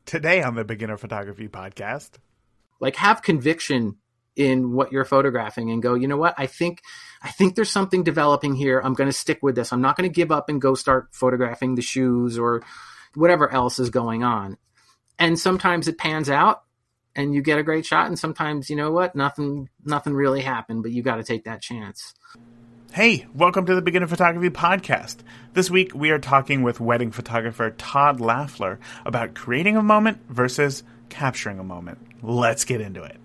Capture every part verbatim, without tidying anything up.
Today on the Beginner Photography Podcast. Like, have conviction in what you're photographing and go, you know what? I think, I think there's something developing here. I'm going to stick with this. I'm not going to give up and go start photographing the shoes or whatever else is going on. And sometimes it pans out and you get a great shot. And sometimes, you know what? Nothing, nothing really happened, but you got to take that chance. Hey, welcome to the Beginner Photography Podcast. This week we are talking with wedding photographer Todd Lafler about creating a moment versus capturing a moment. Let's get into it.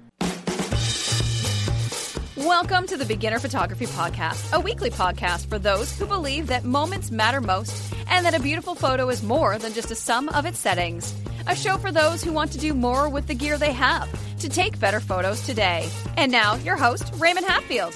Welcome to the Beginner Photography Podcast, a weekly podcast for those who believe that moments matter most and that a beautiful photo is more than just a sum of its settings. A show for those who want to do more with the gear they have to take better photos today. And now, your host, Raymond Hatfield.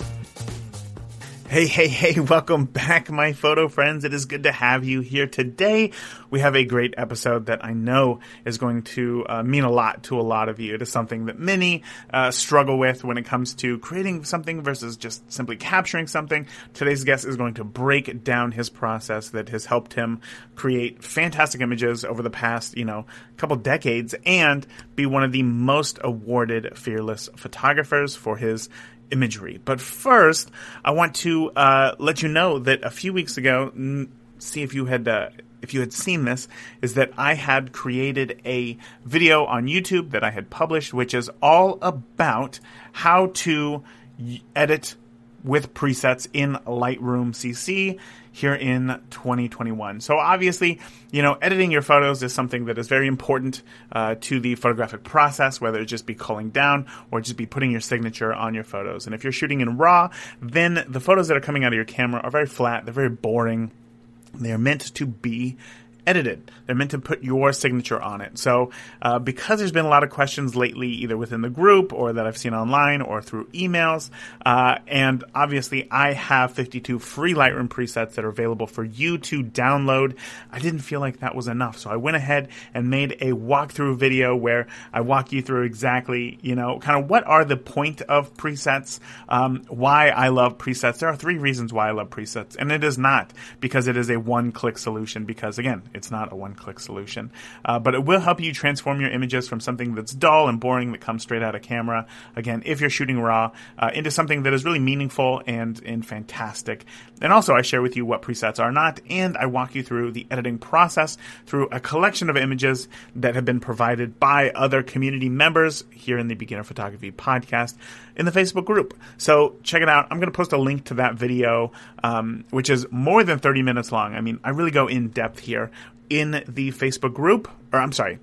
Hey, hey, hey, welcome back, my photo friends. It is good to have you here today. We have a great episode that I know is going to uh, mean a lot to a lot of you. It is something that many uh, struggle with when it comes to creating something versus just simply capturing something. Today's guest is going to break down his process that has helped him create fantastic images over the past, you know, couple decades and be one of the most awarded fearless photographers for his imagery. But first, I want to uh, let you know that a few weeks ago, n- see if you had uh, if you had seen this, is that I had created a video on YouTube that I had published, which is all about how to y- edit with presets in Lightroom C C here in twenty twenty-one. So obviously, you know, editing your photos is something that is very important uh, to the photographic process, whether it just be culling down or just be putting your signature on your photos. And if you're shooting in RAW, then the photos that are coming out of your camera are very flat, they're very boring. They're meant to be edited. They're meant to put your signature on it. So uh, because there's been a lot of questions lately, either within the group or that I've seen online or through emails, uh, and obviously I have fifty-two free Lightroom presets that are available for you to download. I didn't feel like that was enough. So I went ahead and made a walkthrough video where I walk you through exactly, you know, kind of what are the point of presets, um, why I love presets. There are three reasons why I love presets, and it is not because it is a one-click solution, because again, it's not a one-click solution, uh, but it will help you transform your images from something that's dull and boring that comes straight out of camera, again, if you're shooting RAW, uh, into something that is really meaningful and, and fantastic. And also, I share with you what presets are not, and I walk you through the editing process through a collection of images that have been provided by other community members here in the Beginner Photography Podcast in the Facebook group. So check it out. I'm going to post a link to that video, um, which is more than thirty minutes long. I mean, I really go in depth here in the Facebook group, or I'm sorry,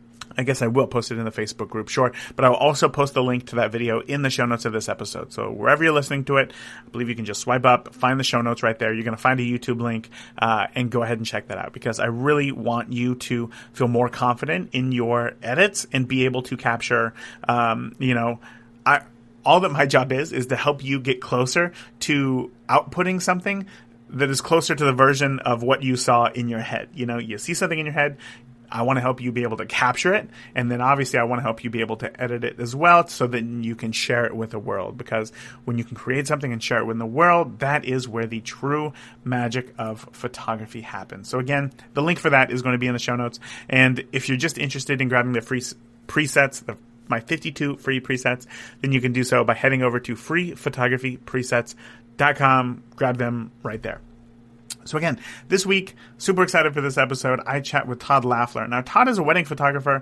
I guess I will post it in the Facebook group, sure, but I'll also post the link to that video in the show notes of this episode. So wherever you're listening to it, I believe you can just swipe up, find the show notes right there. You're going to find a YouTube link, uh, and go ahead and check that out, because I really want you to feel more confident in your edits and be able to capture, um, you know, I, all that my job is, is to help you get closer to outputting something that is closer to the version of what you saw in your head. You know, you see something in your head, I want to help you be able to capture it, and then obviously I want to help you be able to edit it as well so that you can share it with the world, because when you can create something and share it with the world, that is where the true magic of photography happens. So again, the link for that is going to be in the show notes, and if you're just interested in grabbing the free presets, the my fifty-two free presets, then you can do so by heading over to free photography presets dot com. Grab them right there. So again, this week, super excited for this episode. I chat with Todd Lafler. Now, Todd is a wedding photographer,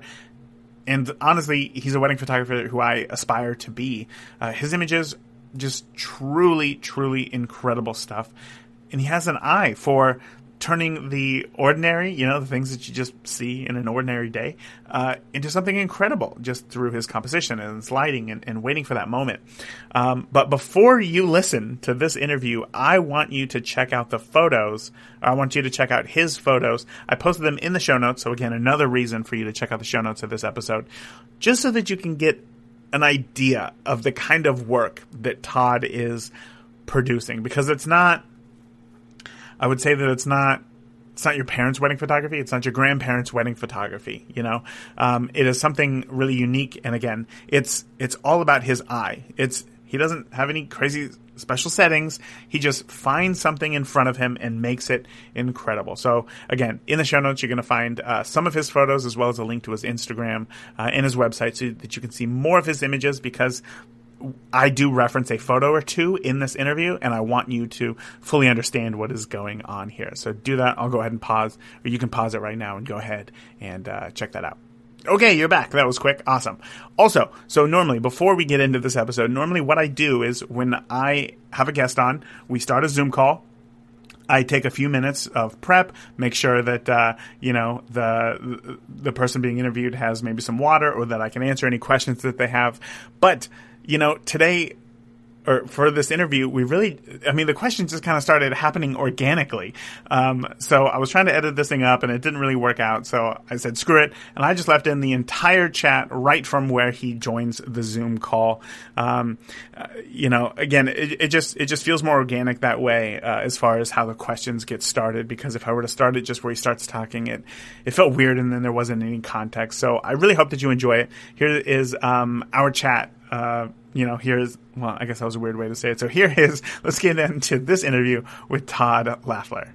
and honestly, he's a wedding photographer who I aspire to be. Uh, his images, just truly, truly incredible stuff. And he has an eye for turning the ordinary, you know, the things that you just see in an ordinary day, uh, into something incredible just through his composition and his lighting and, and waiting for that moment. Um, but before you listen to this interview, I want you to check out the photos. I want you to check out his photos. I posted them in the show notes. So again, another reason for you to check out the show notes of this episode, just so that you can get an idea of the kind of work that Todd is producing, because it's not, I would say that it's not, it's not your parents' wedding photography. It's not your grandparents' wedding photography. You know, um, it is something really unique. And again, it's, it's all about his eye. It's, he doesn't have any crazy special settings. He just finds something in front of him and makes it incredible. So again, in the show notes, you're going to find uh, some of his photos as well as a link to his Instagram uh, and his website so that you can see more of his images, because I do reference a photo or two in this interview, and I want you to fully understand what is going on here. So do that. I'll go ahead and pause, or you can pause it right now and go ahead and uh, check that out. Okay, you're back. That was quick. Awesome. Also, so normally, before we get into this episode, normally what I do is when I have a guest on, we start a Zoom call. I take a few minutes of prep, make sure that, uh, you know, the the person being interviewed has maybe some water, or that I can answer any questions that they have. But, you know, today, or for this interview, we really, I mean, the questions just kind of started happening organically. Um, so I was trying to edit this thing up and it didn't really work out. So I said, screw it. And I just left in the entire chat right from where he joins the Zoom call. Um, uh, you know, again, it, it just, it just feels more organic that way, uh, as far as how the questions get started, because if I were to start it just where he starts talking, it, it felt weird and then there wasn't any context. So I really hope that you enjoy it. Here is, um, our chat. Uh, you know, here's, well, I guess that was a weird way to say it. So here is, let's get into this interview with Todd Lafler.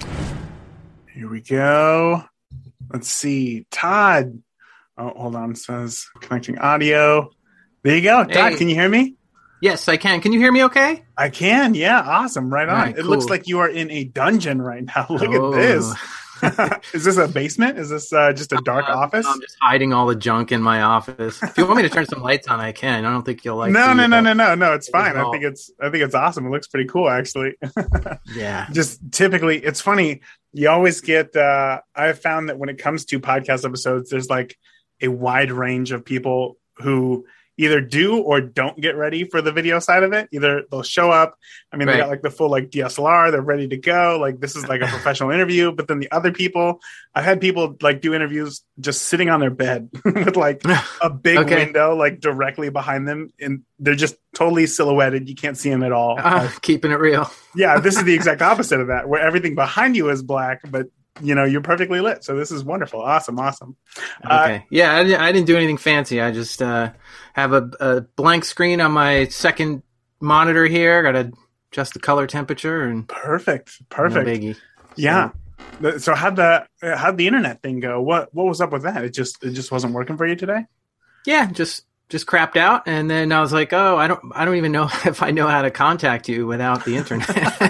Here we go. Let's see. Todd. Oh, hold on. It says connecting audio. There you go. Hey. Todd, can you hear me? Yes, I can. Can you hear me okay? I can. Yeah. Awesome. Right on. Right, it cool. Looks like you are in a dungeon right now. Look oh. at this. Is this a basement? Is this uh, just a dark uh, office? I'm just hiding all the junk in my office. If you want me to turn some lights on, I can. I don't think you'll like. No, the, no, no, uh, no, no, no. It's fine. I think it's. I think it's awesome. It looks pretty cool, actually. Yeah. Just typically, it's funny. You always get. Uh, I've found that when it comes to podcast episodes, there's like a wide range of people who either do or don't get ready for the video side of it. Either they'll show up. I mean, right. They got like the full like D S L R. They're ready to go. Like this is like a professional interview. But then the other people, I've had people like do interviews just sitting on their bed with like a big okay. window like directly behind them, and they're just totally silhouetted. You can't see them at all. Uh, like, keeping it real. Yeah, this is the exact opposite of that, where everything behind you is black, but you know, you're perfectly lit. So this is wonderful. Awesome. Awesome. Okay. Uh, yeah. I didn't, I didn't do anything fancy. I just, uh, have a, a blank screen on my second monitor here. Got to adjust the color temperature and perfect. Perfect. No biggie. Yeah. So, so how'd the, how'd the internet thing go? What, what was up with that? It just, it just wasn't working for you today? Yeah. Just, just crapped out. And then I was like, oh, I don't, I don't even know if I know how to contact you without the internet.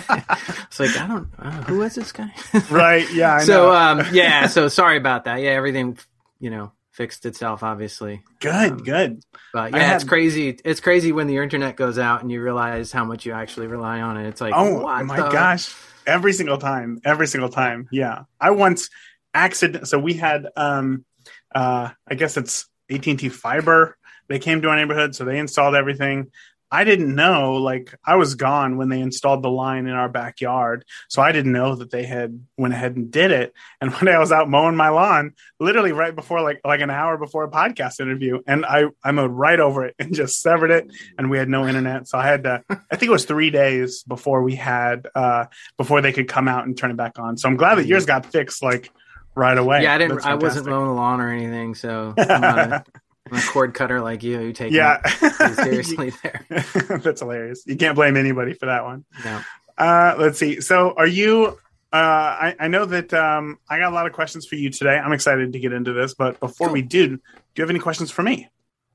It's like, I don't, uh, who is this guy? Right. Yeah. I so, know. um, yeah. So sorry about that. Yeah. Everything, you know, fixed itself, obviously. Good. Um, good. But yeah, had, it's crazy. It's crazy when the internet goes out and you realize how much you actually rely on it. It's like, oh what my the? gosh. Every single time, every single time. Yeah. I once accident. So we had, um, uh, I guess it's A T and T fiber. They came to our neighborhood, so they installed everything. I didn't know, like, I was gone when they installed the line in our backyard. So I didn't know that they had went ahead and did it. And one day I was out mowing my lawn, literally right before, like, like an hour before a podcast interview. And I, I mowed right over it and just severed it. And we had no internet. So I had to, I think it was three days before we had, uh, before they could come out and turn it back on. So I'm glad that yours got fixed, like, right away. Yeah, I didn't, I wasn't mowing the lawn or anything. So I'm not a, I'm a cord cutter like you. You take yeah. it seriously there. That's hilarious. You can't blame anybody for that one. No. Uh, let's see. So are you, uh, I, I know that um, I got a lot of questions for you today. I'm excited to get into this. But before cool. we do, do you have any questions for me?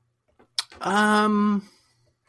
Um,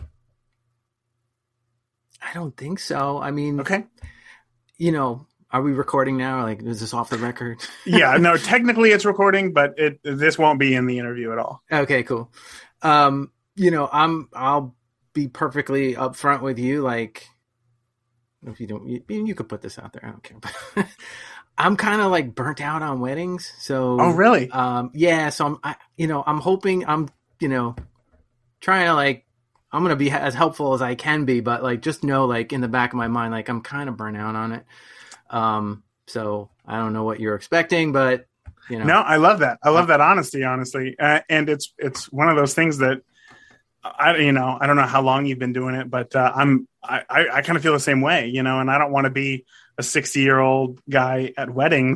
I don't think so. I mean, okay. You know, are we recording now? Like, is this off the record? Yeah, no, technically it's recording, but it this won't be in the interview at all. Okay, cool. Um, you know, I'm I'll be perfectly upfront with you. Like, if you don't, you, you could put this out there. I don't care. I'm kind of like burnt out on weddings. So, oh really? Um, yeah. So I'm, I, you know, I'm hoping I'm, you know, trying to like. I'm going to be as helpful as I can be, but like, just know, like in the back of my mind, like I'm kind of burnt out on it. Um, so I don't know what you're expecting, but you know, no, I love that. I love that honesty, honestly. Uh, and it's, it's one of those things that I, you know, I don't know how long you've been doing it, but, uh, I'm, I, I, I kind of feel the same way, you know, and I don't want to be a sixty year old guy at weddings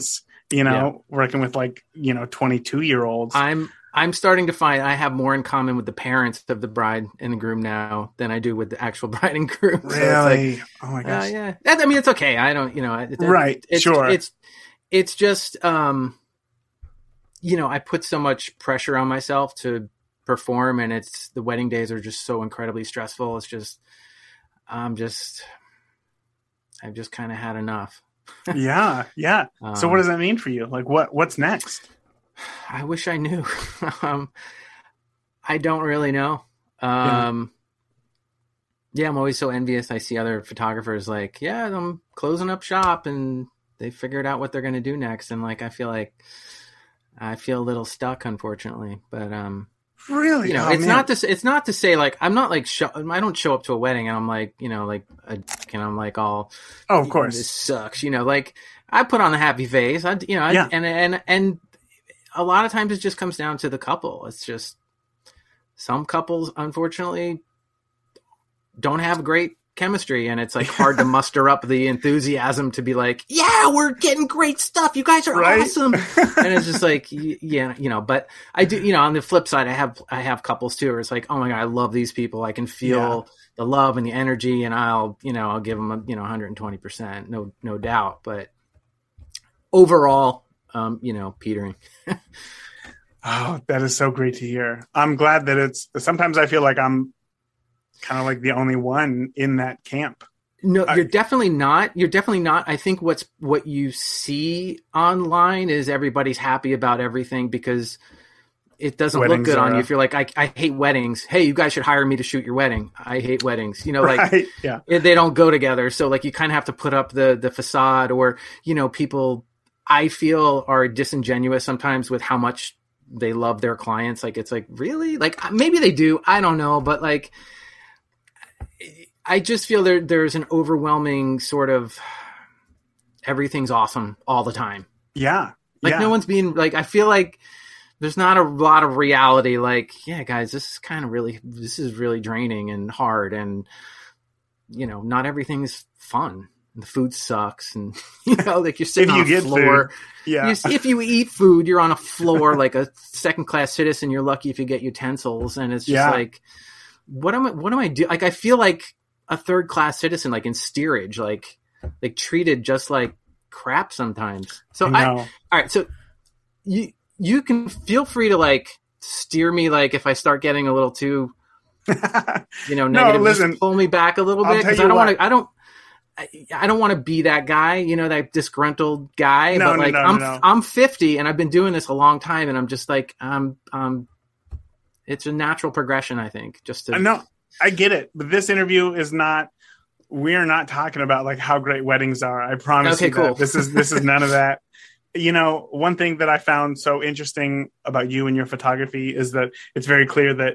you know, yeah. working with like, you know, twenty-two year olds. I'm, I'm starting to find I have more in common with the parents of the bride and the groom now than I do with the actual bride and groom. Really? So it's like, oh my gosh. Uh, yeah. I mean, it's okay. I don't, you know, it, right. It's, sure. It's, it's just, um, you know, I put so much pressure on myself to perform, and it's the wedding days are just so incredibly stressful. It's just, I'm just, I've just kind of had enough. yeah. Yeah. Um, so what does that mean for you? Like what, what's next? I wish I knew. um, I don't really know. Um, yeah. yeah, I'm always so envious. I see other photographers like, yeah, I'm closing up shop and they figured out what they're going to do next. And like, I feel like I feel a little stuck, unfortunately, but, um, really, you know, oh, it's man. not to, it's not to say like, I'm not like, show, I don't show up to a wedding and I'm like, you know, like, a, and I'm like, all, oh, of course, this sucks. You know, like I put on the happy face, I, you know, I, yeah. and, and, and a lot of times it just comes down to the couple. It's just some couples, unfortunately, don't have great chemistry, and it's like hard to muster up the enthusiasm to be like, yeah, we're getting great stuff. You guys are right? awesome. And it's just like, yeah, you know, but I do, you know, on the flip side, I have, I have couples too, where it's like, oh my God, I love these people. I can feel yeah. the love and the energy, and I'll, you know, I'll give them, a, you know, one hundred twenty percent, no, no doubt. But overall, um, you know, petering. Oh, that is so great to hear. I'm glad that it's, sometimes I feel like I'm kind of like the only one in that camp. No, I, you're definitely not. You're definitely not. I think what's what you see online is everybody's happy about everything because it doesn't look good on you. If you're like, I, I hate weddings. Hey, you guys should hire me to shoot your wedding. I hate weddings. You know, like right, yeah. they don't go together. So like you kind of have to put up the the facade, or you know, people I feel are disingenuous sometimes with how much they love their clients. Like it's like, really? Like maybe they do. I don't know, but like. I just feel there there's an overwhelming sort of everything's awesome all the time. Yeah. Like yeah. no one's being like, I feel like there's not a lot of reality. Like, yeah, guys, this is kind of really, this is really draining and hard. And, you know, not everything's fun. The food sucks. And, you know, like you're sitting you on get a floor. Food. Yeah. You, if you eat food, you're on a floor like a second class citizen. You're lucky if you get utensils. And it's just yeah. like, what am I, what am I doing? Like, I feel like a third class citizen, like in steerage, like, like treated just like crap sometimes. So I, I all right. So you, you can feel free to like steer me. Like if I start getting a little too, you know, negative, no, listen, just pull me back a little bit. Cause I don't want to, I don't, I, I don't want to be that guy, you know, that disgruntled guy, no, but like no, no, I'm, no. I'm fifty and I've been doing this a long time. And I'm just like, I'm, um, it's a natural progression, I think, just to no, I get it. But this interview is not, we're not talking about like how great weddings are. I promise okay, you cool. that. This is, this is none of that. You know, one thing that I found so interesting about you and your photography is that it's very clear that,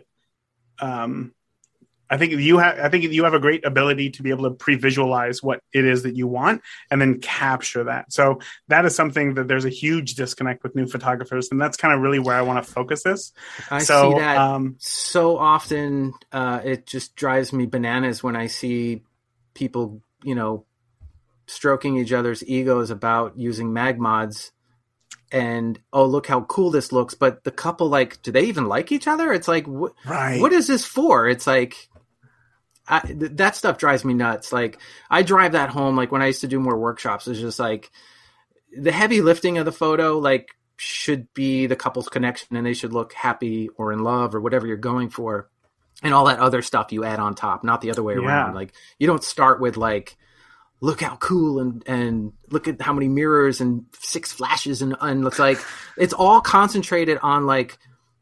um, I think you have, I think you have a great ability to be able to pre-visualize what it is that you want and then capture that. So that is something that there's a huge disconnect with new photographers. And that's kind of really where I want to focus this. I so, see that um, so often. Uh, it just drives me bananas when I see people, you know, stroking each other's egos about using mag mods and, oh, look how cool this looks. But the couple, like, do they even like each other? It's like, wh- right. what is this for? It's like, I, th- that stuff drives me nuts. Like I drive that home. Like when I used to do more workshops, it's just like the heavy lifting of the photo, like should be the couple's connection and they should look happy or in love or whatever you're going for. And all that other stuff you add on top, not the other way yeah. around. Like you don't start with like, look how cool and, and look at how many mirrors and six flashes. And, and it's like, it's all concentrated on like,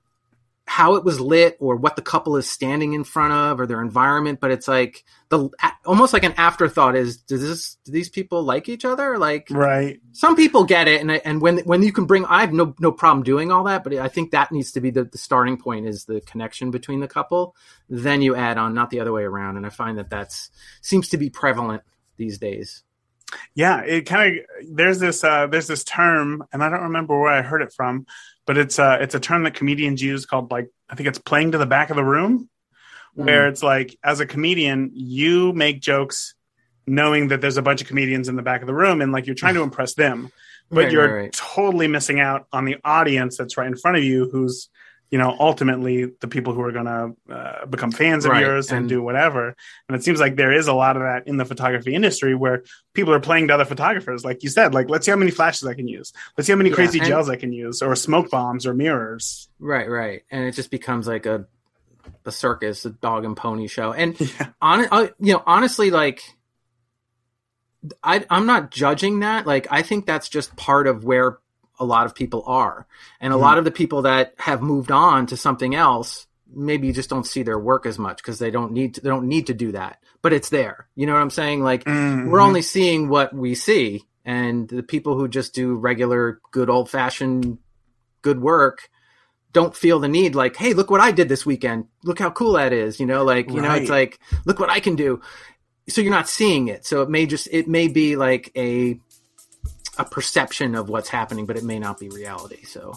how it was lit or what the couple is standing in front of or their environment. But it's like the almost like an afterthought is, does this, do these people like each other? Like right. Some people get it. And, and when, when you can bring, I have no, no problem doing all that, but I think that needs to be the, the starting point is the connection between the couple. Then you add on, not the other way around. And I find that that's seems to be prevalent these days. Yeah. It kind of, there's this, uh, there's this term and I don't remember where I heard it from, but it's a, it's a term that comedians use called like, I think it's playing to the back of the room, where mm. it's like, as a comedian, you make jokes knowing that there's a bunch of comedians in the back of the room and like you're trying to impress them. but Right, you're right, right. totally missing out on the audience that's right in front of you, who's, you know, ultimately the people who are going to uh, become fans of Right, yours and, and- do whatever. And it seems like there is a lot of that in the photography industry where people are playing to other photographers. Like you said, like, let's see how many flashes I can use. Let's see how many Yeah, crazy and- gels I can use, or smoke bombs or mirrors. Right, right. And it just becomes like a a circus, a dog and pony show. And Yeah. on, uh, you know, honestly, like, I, I'm not judging that. Like, I think that's just part of where a lot of people are. And a Mhm. lot of the people that have moved on to something else, maybe you just don't see their work as much because they don't need to, they don't need to do that, but it's there. You know what I'm saying? Like, Mhm. we're only seeing what we see. And the people who just do regular, good old fashioned good work don't feel the need, like, hey, look what I did this weekend. Look how cool that is. You know, like, you know, it's Right. like, look what I can do. So you're not seeing it. So it may just, it may be like a, a perception of what's happening, but it may not be reality. So.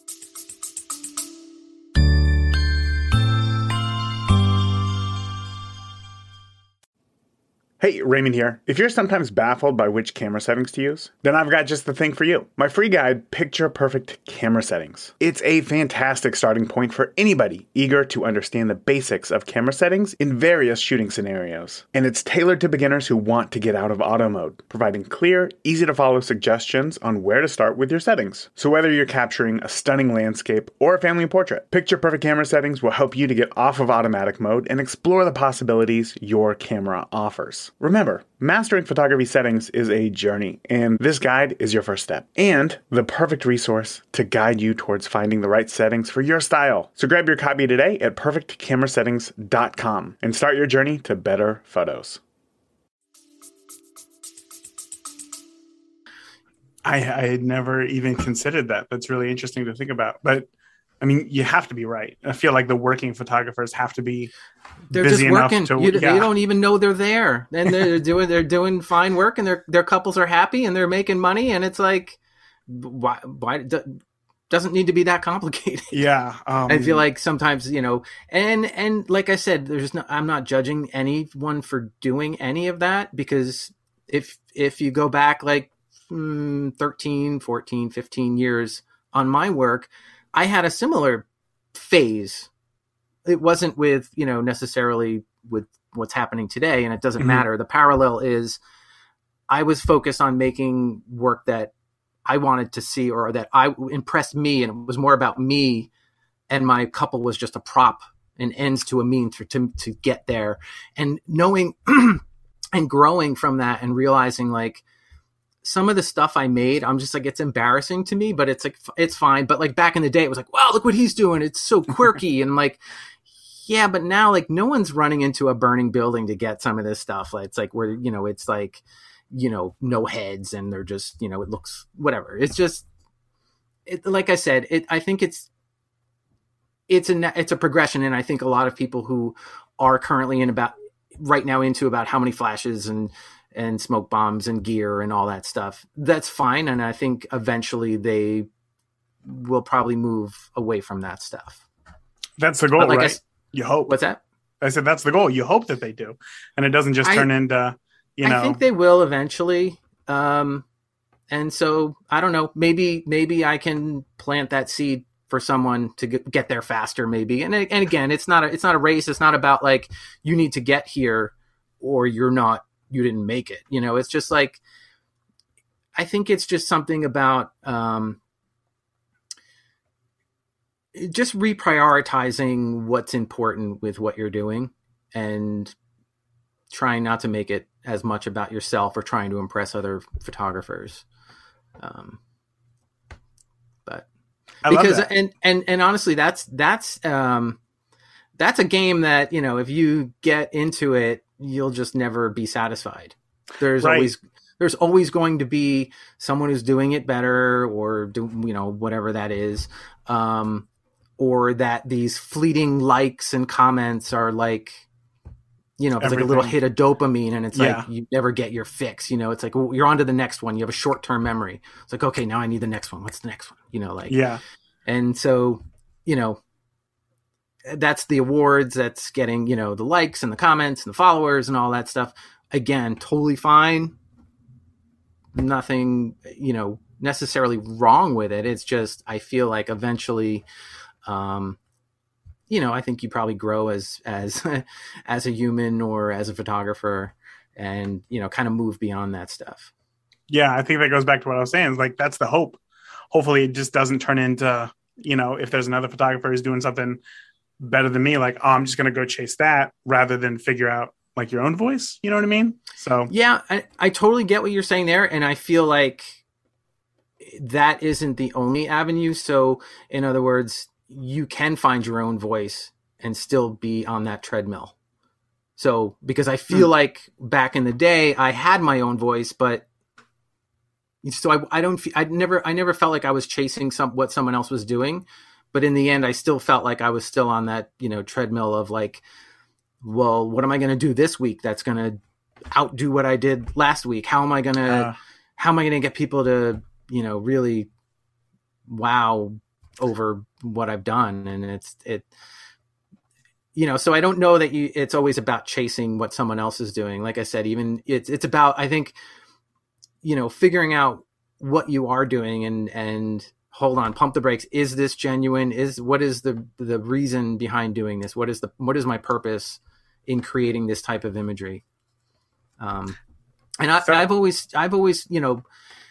Hey, Raymond here. If you're sometimes baffled by which camera settings to use, then I've got just the thing for you. My free guide, Picture Perfect Camera Settings. It's a fantastic starting point for anybody eager to understand the basics of camera settings in various shooting scenarios. And it's tailored to beginners who want to get out of auto mode, providing clear, easy to follow suggestions on where to start with your settings. So whether you're capturing a stunning landscape or a family portrait, Picture Perfect Camera Settings will help you to get off of automatic mode and explore the possibilities your camera offers. Remember, mastering photography settings is a journey, and this guide is your first step, and the perfect resource to guide you towards finding the right settings for your style. So grab your copy today at perfect camera settings dot com and start your journey to better photos. I, I had never even considered that. That's really interesting to think about. But I mean, you have to be right. I feel like the working photographers have to be They're busy just working. enough to, you, yeah. you don't even know they're there, and they're doing they're doing fine work, and their their couples are happy, and they're making money, and it's like, why why do, doesn't need to be that complicated. Yeah, um, I feel like sometimes, you know, and and like I said, there's no, I'm not judging anyone for doing any of that, because if if you go back like mm, thirteen, fourteen, fifteen years on my work, I had a similar phase. It wasn't with, you know, necessarily with what's happening today, and it doesn't Mhm. matter. The parallel is I was focused on making work that I wanted to see, or that I impressed me, and it was more about me, and my couple was just a prop, an ends to a means for, to to get there. And knowing and growing from that, and realizing like some of the stuff I made, I'm just like, it's embarrassing to me, but it's like, it's fine. But like back in the day, it was like, wow, look what he's doing. It's so quirky. And like, yeah, but now like no one's running into a burning building to get some of this stuff. Like, it's like where, you know, it's like, you know, no heads, and they're just, you know, it looks whatever. It's just, it, like I said, it, I think it's, it's a, it's a progression. And I think a lot of people who are currently in about right now into about how many flashes and, and smoke bombs and gear and all that stuff, that's fine. And I think eventually they will probably move away from that stuff. that's the goal, But like I right? s- You hope. What's that? I said that's the goal. You hope that they do, and it doesn't just I- turn into, you know. I think they will eventually. Um, and so I don't know, maybe, maybe I can plant that seed for someone to get, get there faster, maybe. And, and again, it's not a, it's not a race. It's not about like, you need to get here or you're not, you didn't make it. You know, it's just like, I think it's just something about, um, just reprioritizing what's important with what you're doing, and trying not to make it as much about yourself or trying to impress other photographers. Um, but I love because, that. and, and, and honestly, that's, that's, um, that's a game that, you know, if you get into it, you'll just never be satisfied. There's Right. always, there's always going to be someone who's doing it better, or do, you know, whatever that is. Um, or that these fleeting likes and comments are like, you know, it's like a little Everything. hit of dopamine, and it's Yeah. like you never get your fix. You know, it's like, well, you're on to the next one. You have a short term memory. It's like, okay, now I need the next one. What's the next one? You know, like, Yeah, and so, you know, that's the awards, that's getting, you know, the likes and the comments and the followers and all that stuff. Again, totally fine. Nothing, you know, necessarily wrong with it. It's just, I feel like eventually, um, you know, I think you probably grow as, as, as a human or as a photographer and, you know, kind of move beyond that stuff. Yeah. I think that goes back to what I was saying. Like, that's the hope. Hopefully it just doesn't turn into, you know, if there's another photographer who's doing something better than me, like, oh, I'm just going to go chase that rather than figure out like your own voice. You know what I mean? So yeah, I, I totally get what you're saying there. And I feel like that isn't the only avenue. So in other words, you can find your own voice and still be on that treadmill. So, because I feel mm. like back in the day I had my own voice, but so I, I don't, I never, I never felt like I was chasing some, what someone else was doing. But in the end, I still felt like I was still on that, you know, treadmill of like, well, what am I going to do this week that's going to outdo what I did last week? How am I going to, uh, how am I going to get people to, you know, really wow over what I've done? And it's, it, you know, so I don't know that you, it's always about chasing what someone else is doing. Like I said, even it's, it's about, I think, you know, figuring out what you are doing and, and hold on, pump the brakes. Is this genuine? Is what is the, the reason behind doing this? What is the, what is my purpose in creating this type of imagery? Um, and I, so, I've always, I've always, you know,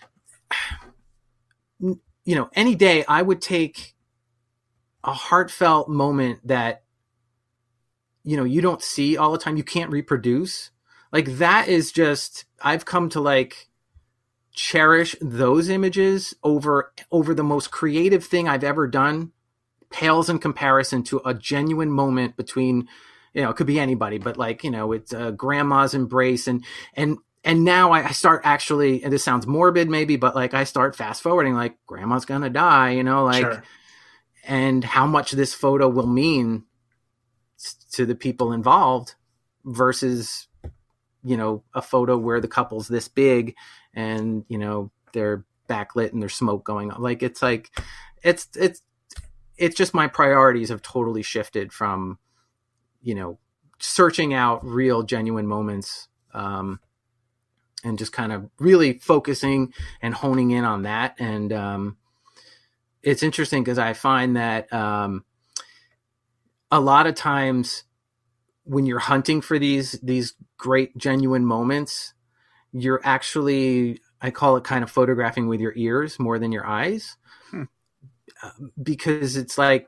you know, any day I would take a heartfelt moment that, you know, you don't see all the time. You can't reproduce. Like that is just, I've come to like cherish those images over, over the most creative thing I've ever done. Pales in comparison to a genuine moment between, you know, it could be anybody, but like, you know, it's a grandma's embrace. And, and, and now I, I start actually, and this sounds morbid maybe, but like I start fast forwarding, like grandma's going to die, you know, like, sure. And how much this photo will mean to the people involved versus, you know, a photo where the couple's this big and, you know, they're backlit and there's smoke going on. Like, it's like, it's, it's, it's just my priorities have totally shifted from, you know, searching out real genuine moments, um, and just kind of really focusing and honing in on that. And, um, it's interesting because I find that, um, a lot of times when you're hunting for these, these great genuine moments, you're actually, I call it kind of photographing with your ears more than your eyes. Hmm. Uh, because it's like,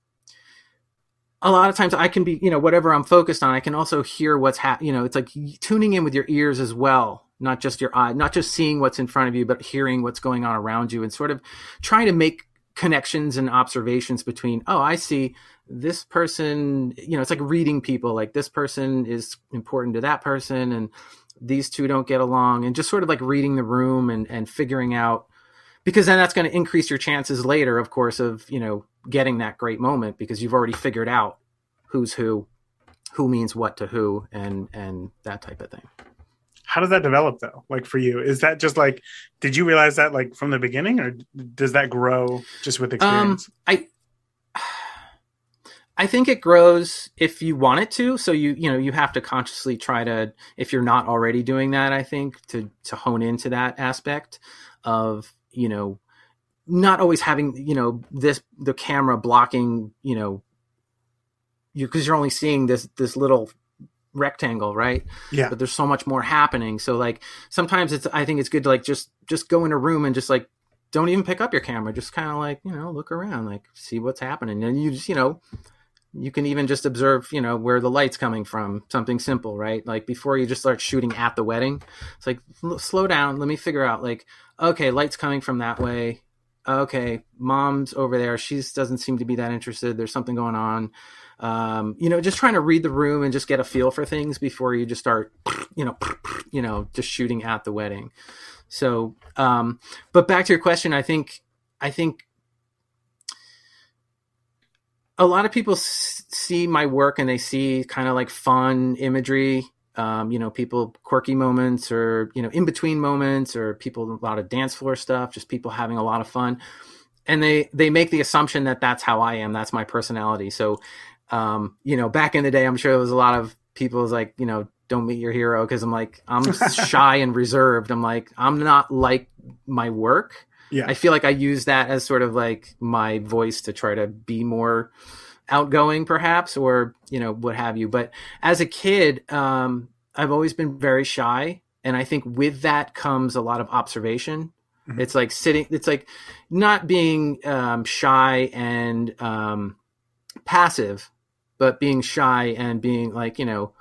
a lot of times I can be, you know, whatever I'm focused on, I can also hear what's happening. You know, it's like tuning in with your ears as well, not just your eye, not just seeing what's in front of you, but hearing what's going on around you and sort of trying to make connections and observations between, oh, I see this person, you know, it's like reading people, like this person is important to that person and these two don't get along, and just sort of like reading the room and, and figuring out, because then that's going to increase your chances later, of course, of, you know, getting that great moment because you've already figured out who's who, who means what to who, and, and that type of thing. How does that develop though? Like for you, is that just like, did you realize that like from the beginning, or does that grow just with experience? Um, I, I think it grows if you want it to. So you, you know, you have to consciously try to, if you're not already doing that, I think to, to hone into that aspect of, you know, not always having, you know, this, the camera blocking, you know, you, cause you're only seeing this, this little rectangle, right? Yeah. But there's so much more happening. So like, sometimes it's, I think it's good to like, just, just go in a room and just like, don't even pick up your camera. Just kind of like, you know, look around, like see what's happening. And you just, you know, you can even just observe, you know, where the light's coming from, something simple, right? Like before you just start shooting at the wedding, it's like, l- slow down. Let me figure out like, okay, light's coming from that way. Okay. Mom's over there. She doesn't seem to be that interested. There's something going on. Um, you know, just trying to read the room and just get a feel for things before you just start, you know, you know, just shooting at the wedding. So, um, but back to your question, I think, I think, a lot of people s- see my work and they see kind of like fun imagery, um, you know, people quirky moments or, you know, in between moments, or people, a lot of dance floor stuff, just people having a lot of fun. And they, they make the assumption that that's how I am. That's my personality. So, um, you know, back in the day, I'm sure there was a lot of people was like, you know, don't meet your hero. Cause I'm like, I'm shy and reserved. I'm like, I'm not like my work. Yeah. I feel like I use that as sort of like my voice to try to be more outgoing, perhaps, or, you know, what have you. But as a kid, um, I've always been very shy. And I think with that comes a lot of observation. Mm-hmm. It's like sitting, it's like not being um, shy and um, passive, but being shy and being like, you know,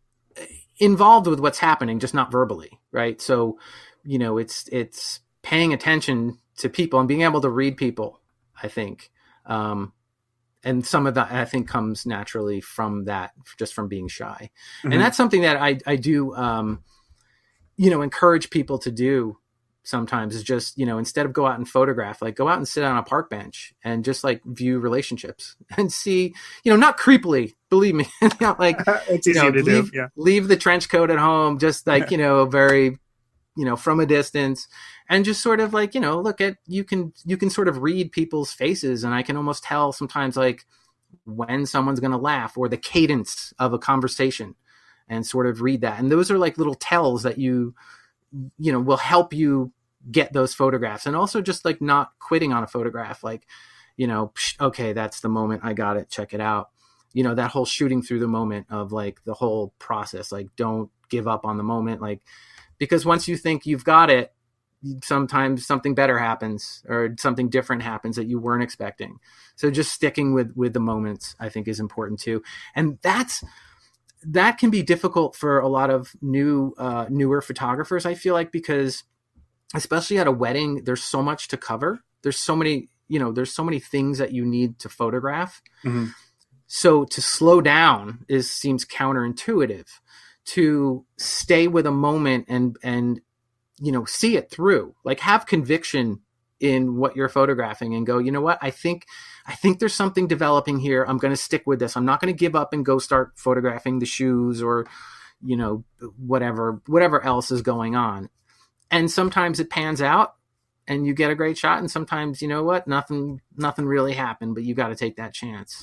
involved with what's happening, just not verbally. Right. So, you know, it's, it's paying attention to people and being able to read people, I think. Um, and some of that, I think, comes naturally from that, just from being shy. Mm-hmm. And that's something that I, I do, um, you know, encourage people to do sometimes, is just, you know, instead of go out and photograph, like go out and sit on a park bench and just like view relationships and see, you know, not creepily, believe me, not like, it's you easy know, to leave, do. Yeah. leave the trench coat at home, just like, you know, very, you know, from a distance, and just sort of like, you know, look at, you can, you can sort of read people's faces. And I can almost tell sometimes like when someone's going to laugh or the cadence of a conversation, and sort of read that. And those are like little tells that you, you know, will help you get those photographs. And also just like not quitting on a photograph, like, you know, okay, that's the moment, I got it, check it out. You know, that whole shooting through the moment of like the whole process, like don't give up on the moment. Like, because once you think you've got it, sometimes something better happens or something different happens that you weren't expecting. So just sticking with, with the moments, I think, is important too. And that's, that can be difficult for a lot of new, uh, newer photographers, I feel like, because especially at a wedding, there's so much to cover. There's so many, you know, there's so many things that you need to photograph. Mm-hmm. So to slow down is, seems counterintuitive. To stay with a moment and, and, you know, see it through, like have conviction in what you're photographing and go, you know what, I think, I think there's something developing here. I'm going to stick with this. I'm not going to give up and go start photographing the shoes or, you know, whatever, whatever else is going on. And sometimes it pans out and you get a great shot. And sometimes, you know what, nothing, nothing really happened, but you got to take that chance.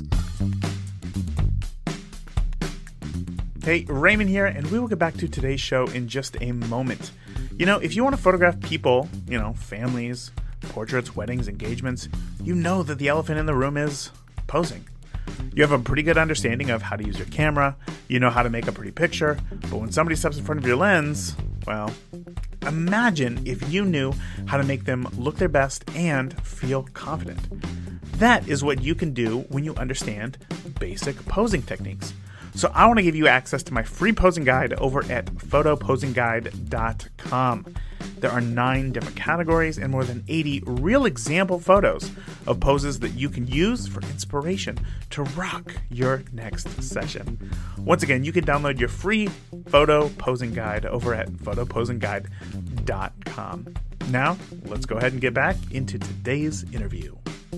Hey, Raymond here, and we will get back to today's show in just a moment. You know, if you want to photograph people, you know, families, portraits, weddings, engagements, you know that the elephant in the room is posing. You have a pretty good understanding of how to use your camera, you know how to make a pretty picture, but when somebody steps in front of your lens, well, imagine if you knew how to make them look their best and feel confident. That is what you can do when you understand basic posing techniques. So I want to give you access to my free posing guide over at photo posing guide dot com. There are nine different categories and more than eighty real example photos of poses that you can use for inspiration to rock your next session. Once again, you can download your free photo posing guide over at photo posing guide dot com. Now, let's go ahead and get back into today's interview.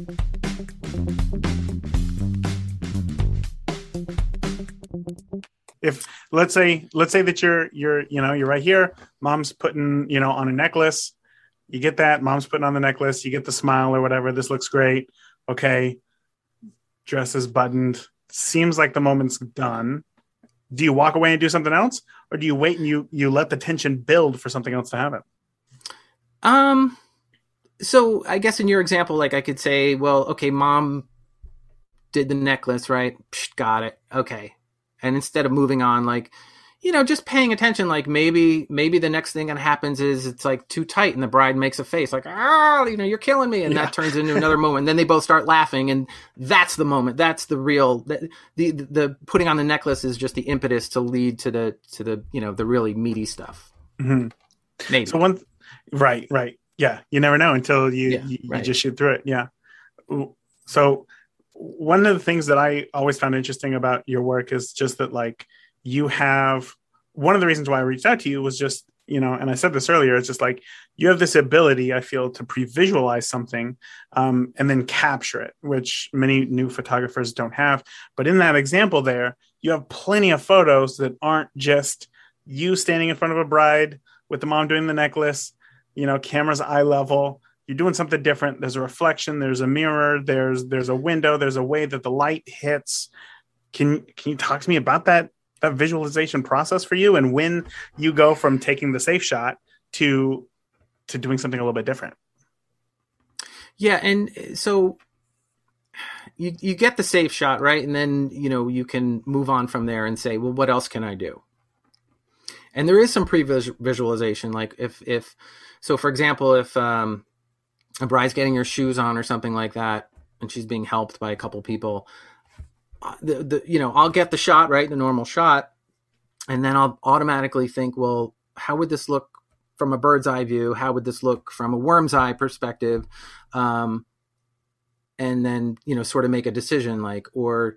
If let's say let's say that you're you're you know you're right here, mom's putting you know on a necklace, you get that, mom's putting on the necklace, you get the smile or whatever, this looks great, okay, dress is buttoned, seems like the moment's done. Do you walk away and do something else, or do you wait and you you let the tension build for something else to happen? Um, so I guess in your example, like I could say, well, okay, mom did the necklace, right? Psh, got it, okay. And instead of moving on, like, you know, just paying attention, like maybe, maybe the next thing that happens is it's like too tight and the bride makes a face like, ah, you know, you're killing me. And yeah. That turns into another moment. And then they both start laughing. And that's the moment. That's the real, the, the, the putting on the necklace is just the impetus to lead to the, to the, you know, the really meaty stuff. Mm-hmm. Maybe. So one, right, right. Yeah. You never know until you, yeah, you, right. you just shoot through it. Yeah. So one of the things that I always found interesting about your work is just that, like, you have, one of the reasons why I reached out to you was just, you know, and I said this earlier, it's just like, you have this ability, I feel, to pre-visualize something um, and then capture it, which many new photographers don't have. But in that example there, you have plenty of photos that aren't just you standing in front of a bride with the mom doing the necklace, you know, camera's eye level. You're doing something different. There's a reflection. There's a mirror. There's there's a window. There's a way that the light hits. Can can you talk to me about that that visualization process for you, and when you go from taking the safe shot to to doing something a little bit different? Yeah. And so you, you get the safe shot, right? And then, you know, you can move on from there and say, well, what else can I do? And there is some pre-visualization. Like if, if, so for example, if um, a bride's getting her shoes on or something like that, and she's being helped by a couple people, the, the, you know, I'll get the shot, right? The normal shot. And then I'll automatically think, well, how would this look from a bird's eye view? How would this look from a worm's eye perspective? Um, and then, you know, sort of make a decision, like, or,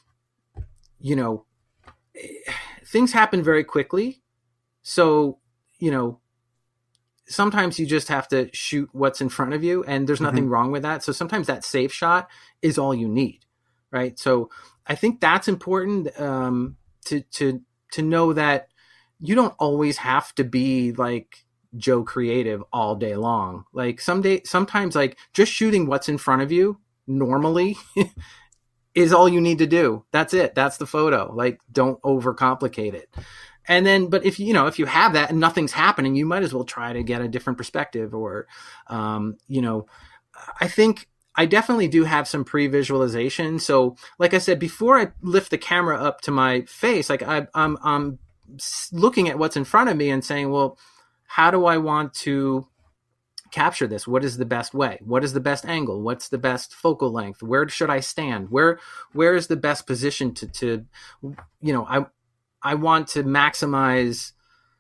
you know, things happen very quickly. So, you know, sometimes you just have to shoot what's in front of you, and there's nothing mm-hmm. wrong with that. So sometimes that safe shot is all you need, right? So I think that's important um, to to to know that you don't always have to be like Joe Creative all day long. Like some day, sometimes like just shooting what's in front of you normally is all you need to do. That's it. That's the photo. Like don't overcomplicate it. And then, but if you know, if you have that and nothing's happening, you might as well try to get a different perspective or, um, you know, I think I definitely do have some pre-visualization. So like I said, before I lift the camera up to my face, like I, I'm, I'm looking at what's in front of me and saying, well, how do I want to capture this? What is the best way? What is the best angle? What's the best focal length? Where should I stand? Where, where is the best position to, to, you know, I, I want to maximize,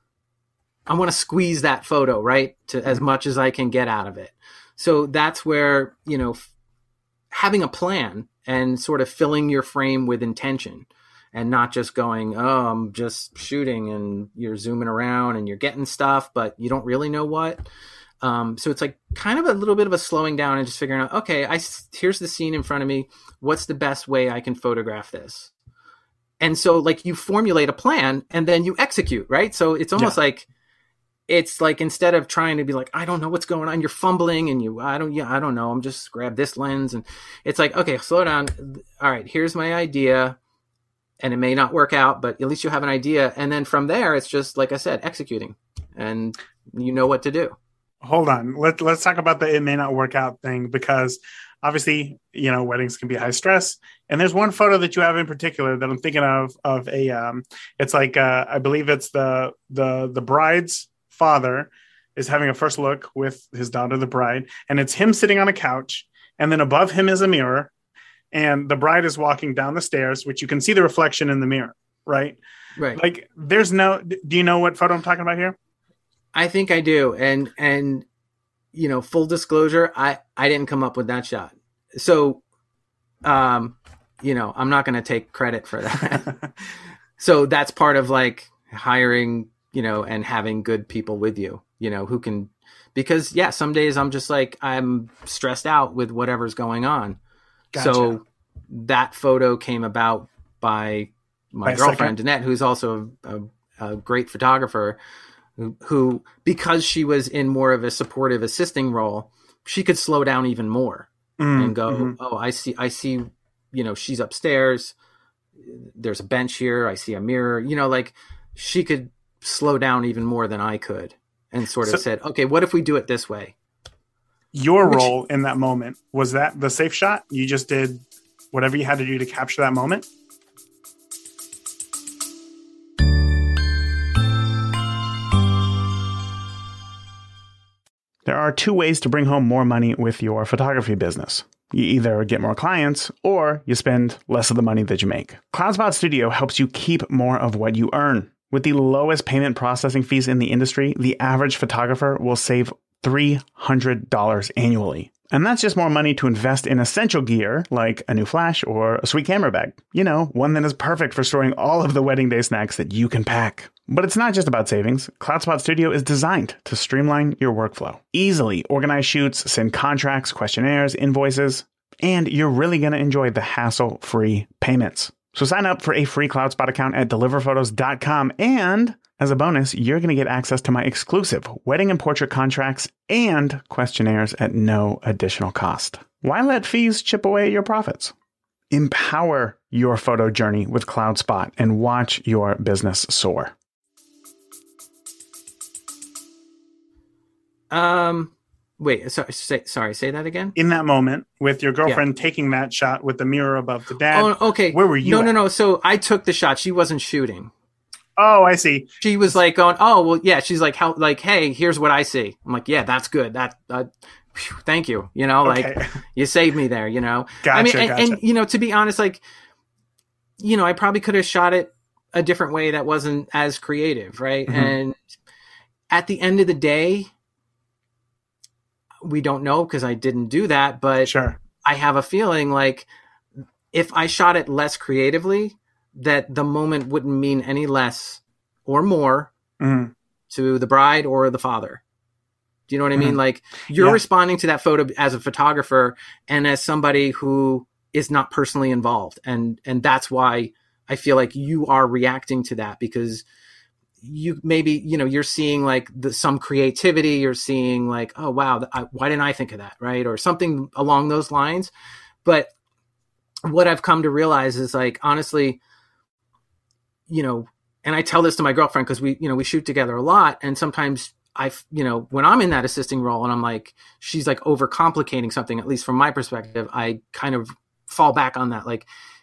I want to squeeze that photo, right? To as much as I can get out of it. So that's where, you know, f- having a plan and sort of filling your frame with intention and not just going, oh, I'm just shooting and you're zooming around and you're getting stuff, but you don't really know what. Um, so it's like kind of a little bit of a slowing down and just figuring out, okay, I, here's the scene in front of me. What's the best way I can photograph this? And so like you formulate a plan and then you execute, right? So it's almost yeah. like, it's like, instead of trying to be like, I don't know what's going on, you're fumbling and you, I don't, yeah, I don't know. I'm just grab this lens. And it's like, okay, slow down. All right, here's my idea. And it may not work out, but at least you have an idea. And then from there, it's just, like I said, executing and you know what to do. Hold on. Let, let's talk about the, it may not work out thing, because obviously, you know, weddings can be high stress. And there's one photo that you have in particular that I'm thinking of, of a, um, it's like, uh, I believe it's the, the, the bride's father is having a first look with his daughter, the bride, and it's him sitting on a couch. And then above him is a mirror, and the bride is walking down the stairs, which you can see the reflection in the mirror. Right. Right. Like there's no, do you know what photo I'm talking about here? I think I do. And, and, you know, full disclosure, I, I didn't come up with that shot. So, um, you know, I'm not going to take credit for that. So that's part of like hiring, you know, and having good people with you, you know, who can, because yeah, some days I'm just like, I'm stressed out with whatever's going on. Gotcha. So that photo came about by my by girlfriend, Danette, who's also a, a, a great photographer. Who, because she was in more of a supportive assisting role, she could slow down even more mm, and go, mm-hmm. oh, I see, I see, you know, she's upstairs. There's a bench here. I see a mirror, you know, like she could slow down even more than I could and sort of so, said, okay, what if we do it this way? Your Which, role in that moment, was that the safe shot? You just did whatever you had to do to capture that moment? There are two ways to bring home more money with your photography business. You either get more clients or you spend less of the money that you make. CloudSpot Studio helps you keep more of what you earn. With the lowest payment processing fees in the industry, the average photographer will save three hundred dollars annually. And that's just more money to invest in essential gear like a new flash or a sweet camera bag. You know, one that is perfect for storing all of the wedding day snacks that you can pack. But it's not just about savings. CloudSpot Studio is designed to streamline your workflow. Easily organize shoots, send contracts, questionnaires, invoices, and you're really going to enjoy the hassle-free payments. So sign up for a free CloudSpot account at deliver photos dot com, and as a bonus, you're going to get access to my exclusive wedding and portrait contracts and questionnaires at no additional cost. Why let fees chip away at your profits? Empower your photo journey with CloudSpot and watch your business soar. Um, Wait, sorry, say, sorry, say that again. In that moment with your girlfriend yeah. taking that shot with the mirror above the dad. Oh, okay. Where were you? No, at? no, no. So I took the shot. She wasn't shooting. Oh, I see. She was like going, oh, well, yeah. She's like, how, like, hey, here's what I see. I'm like, yeah, that's good. That, uh, whew, thank you. You know, okay. like you saved me there, you know? Gotcha, I mean, and, gotcha. and, you know, to be honest, like, you know, I probably could have shot it a different way that wasn't as creative. Right. Mm-hmm. And at the end of the day, we don't know because I didn't do that, but sure. I have a feeling like if I shot it less creatively, that the moment wouldn't mean any less or more mm-hmm. to the bride or the father. Do you know what I mean? Mm-hmm. Like you're yeah. responding to that photo as a photographer and as somebody who is not personally involved. And, and that's why I feel like you are reacting to that because you maybe, you know, you're seeing like the, some creativity, you're seeing like, oh, wow, I, why didn't I think of that? Right. Or something along those lines. But what I've come to realize is like, honestly, you know, and I tell this to my girlfriend because we, you know, we shoot together a lot. And sometimes I, you know, when I'm in that assisting role and I'm like, she's like overcomplicating something, at least from my perspective, I kind of fall back on that. Like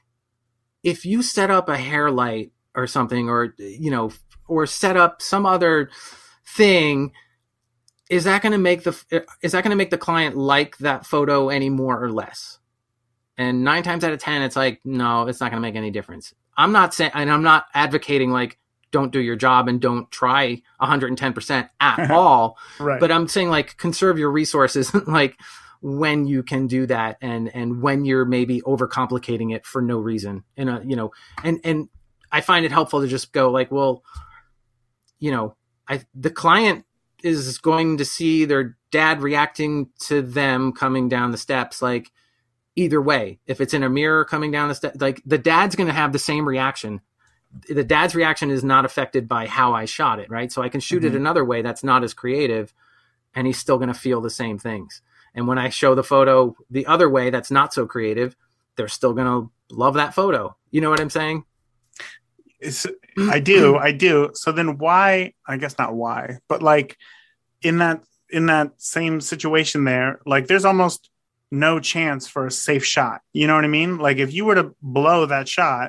if you set up a hair light or something, or, you know, or set up some other thing, is that going to make the, is that going to make the client like that photo any more or less? And nine times out of ten, it's like, no, it's not going to make any difference. I'm not saying, and I'm not advocating like, don't do your job and don't try one hundred ten percent at all. Right. But I'm saying like, conserve your resources, like when you can do that. And, and when you're maybe overcomplicating it for no reason. And, uh, you know, and, and I find it helpful to just go like, well, you know, I, the client is going to see their dad reacting to them coming down the steps. Like either way, if it's in a mirror coming down the steps, like the dad's going to have the same reaction. The dad's reaction is not affected by how I shot it. Right. So I can shoot mm-hmm. it another way that's not as creative and he's still going to feel the same things. And when I show the photo the other way, that's not so creative, they're still going to love that photo. You know what I'm saying? It's, I do, I do. So then why, I guess not why, but like in that, in that same situation there, like there's almost no chance for a safe shot. You know what I mean? Like if you were to blow that shot,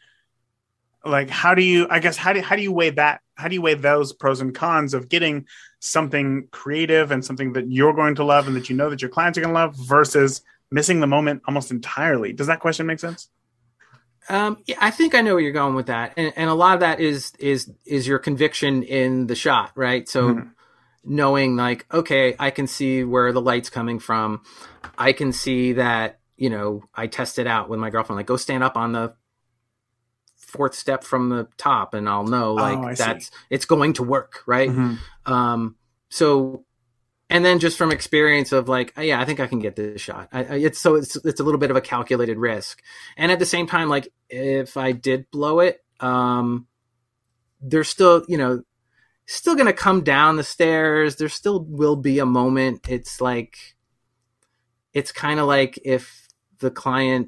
like how do you, I guess, how do, how do you weigh that? How do you weigh those pros and cons of getting something creative and something that you're going to love and that you know that your clients are going to love versus missing the moment almost entirely? Does that question make sense? Um, yeah, I think I know where you're going with that. And, and a lot of that is, is, is your conviction in the shot, right? So mm-hmm. knowing like, okay, I can see where the light's coming from. I can see that, you know, I tested out with my girlfriend, like go stand up on the fourth step from the top and I'll know like oh, that's, see. It's going to work. Right. Mm-hmm. Um, so, and then just from experience of like, oh, yeah, I think I can get this shot. I, I, it's so it's it's a little bit of a calculated risk. And at the same time, like if I did blow it, um, there's still, you know, still going to come down the stairs. There still will be a moment. It's like, it's kind of like if the client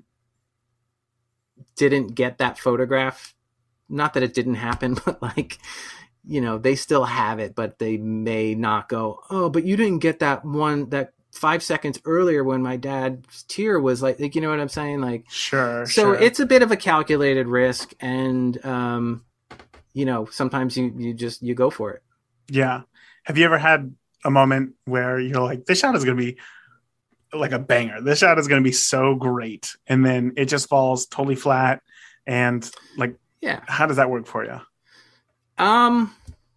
didn't get that photograph, not that it didn't happen, but like, you know, they still have it, but they may not go, oh, but you didn't get that one, that five seconds earlier when my dad's tear was like, like, you know what I'm saying? Like, sure. So sure. It's a bit of a calculated risk. And, um, you know, sometimes you, you just, you go for it. Yeah. Have you ever had a moment where you're like, this shot is going to be like a banger. This shot is going to be so great. And then it just falls totally flat. And like, yeah, how does that work for you? Um,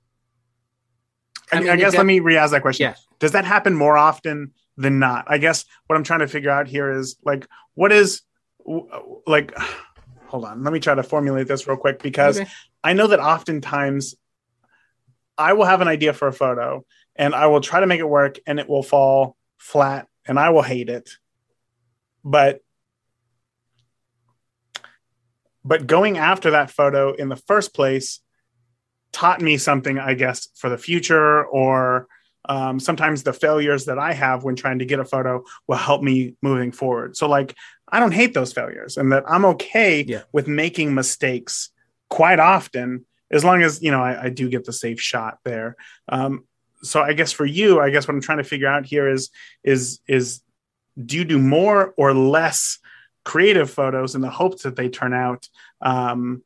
I, I, mean, I guess got, let me re-ask that question. Yeah. Does that happen more often than not? I guess what I'm trying to figure out here is like, what is like, hold on, let me try to formulate this real quick because okay. I know that oftentimes I will have an idea for a photo and I will try to make it work and it will fall flat and I will hate it. But But going after that photo in the first place taught me something, I guess, for the future, or um, sometimes the failures that I have when trying to get a photo will help me moving forward. So like, I don't hate those failures and that I'm okay yeah. with making mistakes quite often, as long as, you know, I, I do get the safe shot there. Um, so I guess for you, I guess what I'm trying to figure out here is, is, is do you do more or less creative photos in the hopes that they turn out? Um,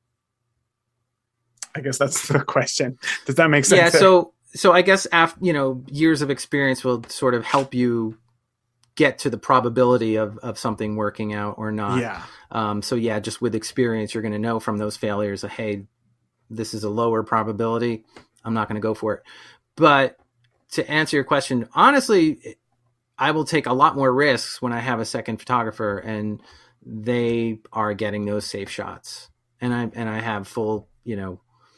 I guess that's the question. Does that make sense? Yeah. So, so I guess after, you know, years of experience will sort of help you get to the probability of, of something working out or not. Yeah. Um, so yeah, just with experience, you're going to know from those failures that, hey, this is a lower probability. I'm not going to go for it. But to answer your question, honestly, I will take a lot more risks when I have a second photographer and they are getting those safe shots. And I, and I have full, you know,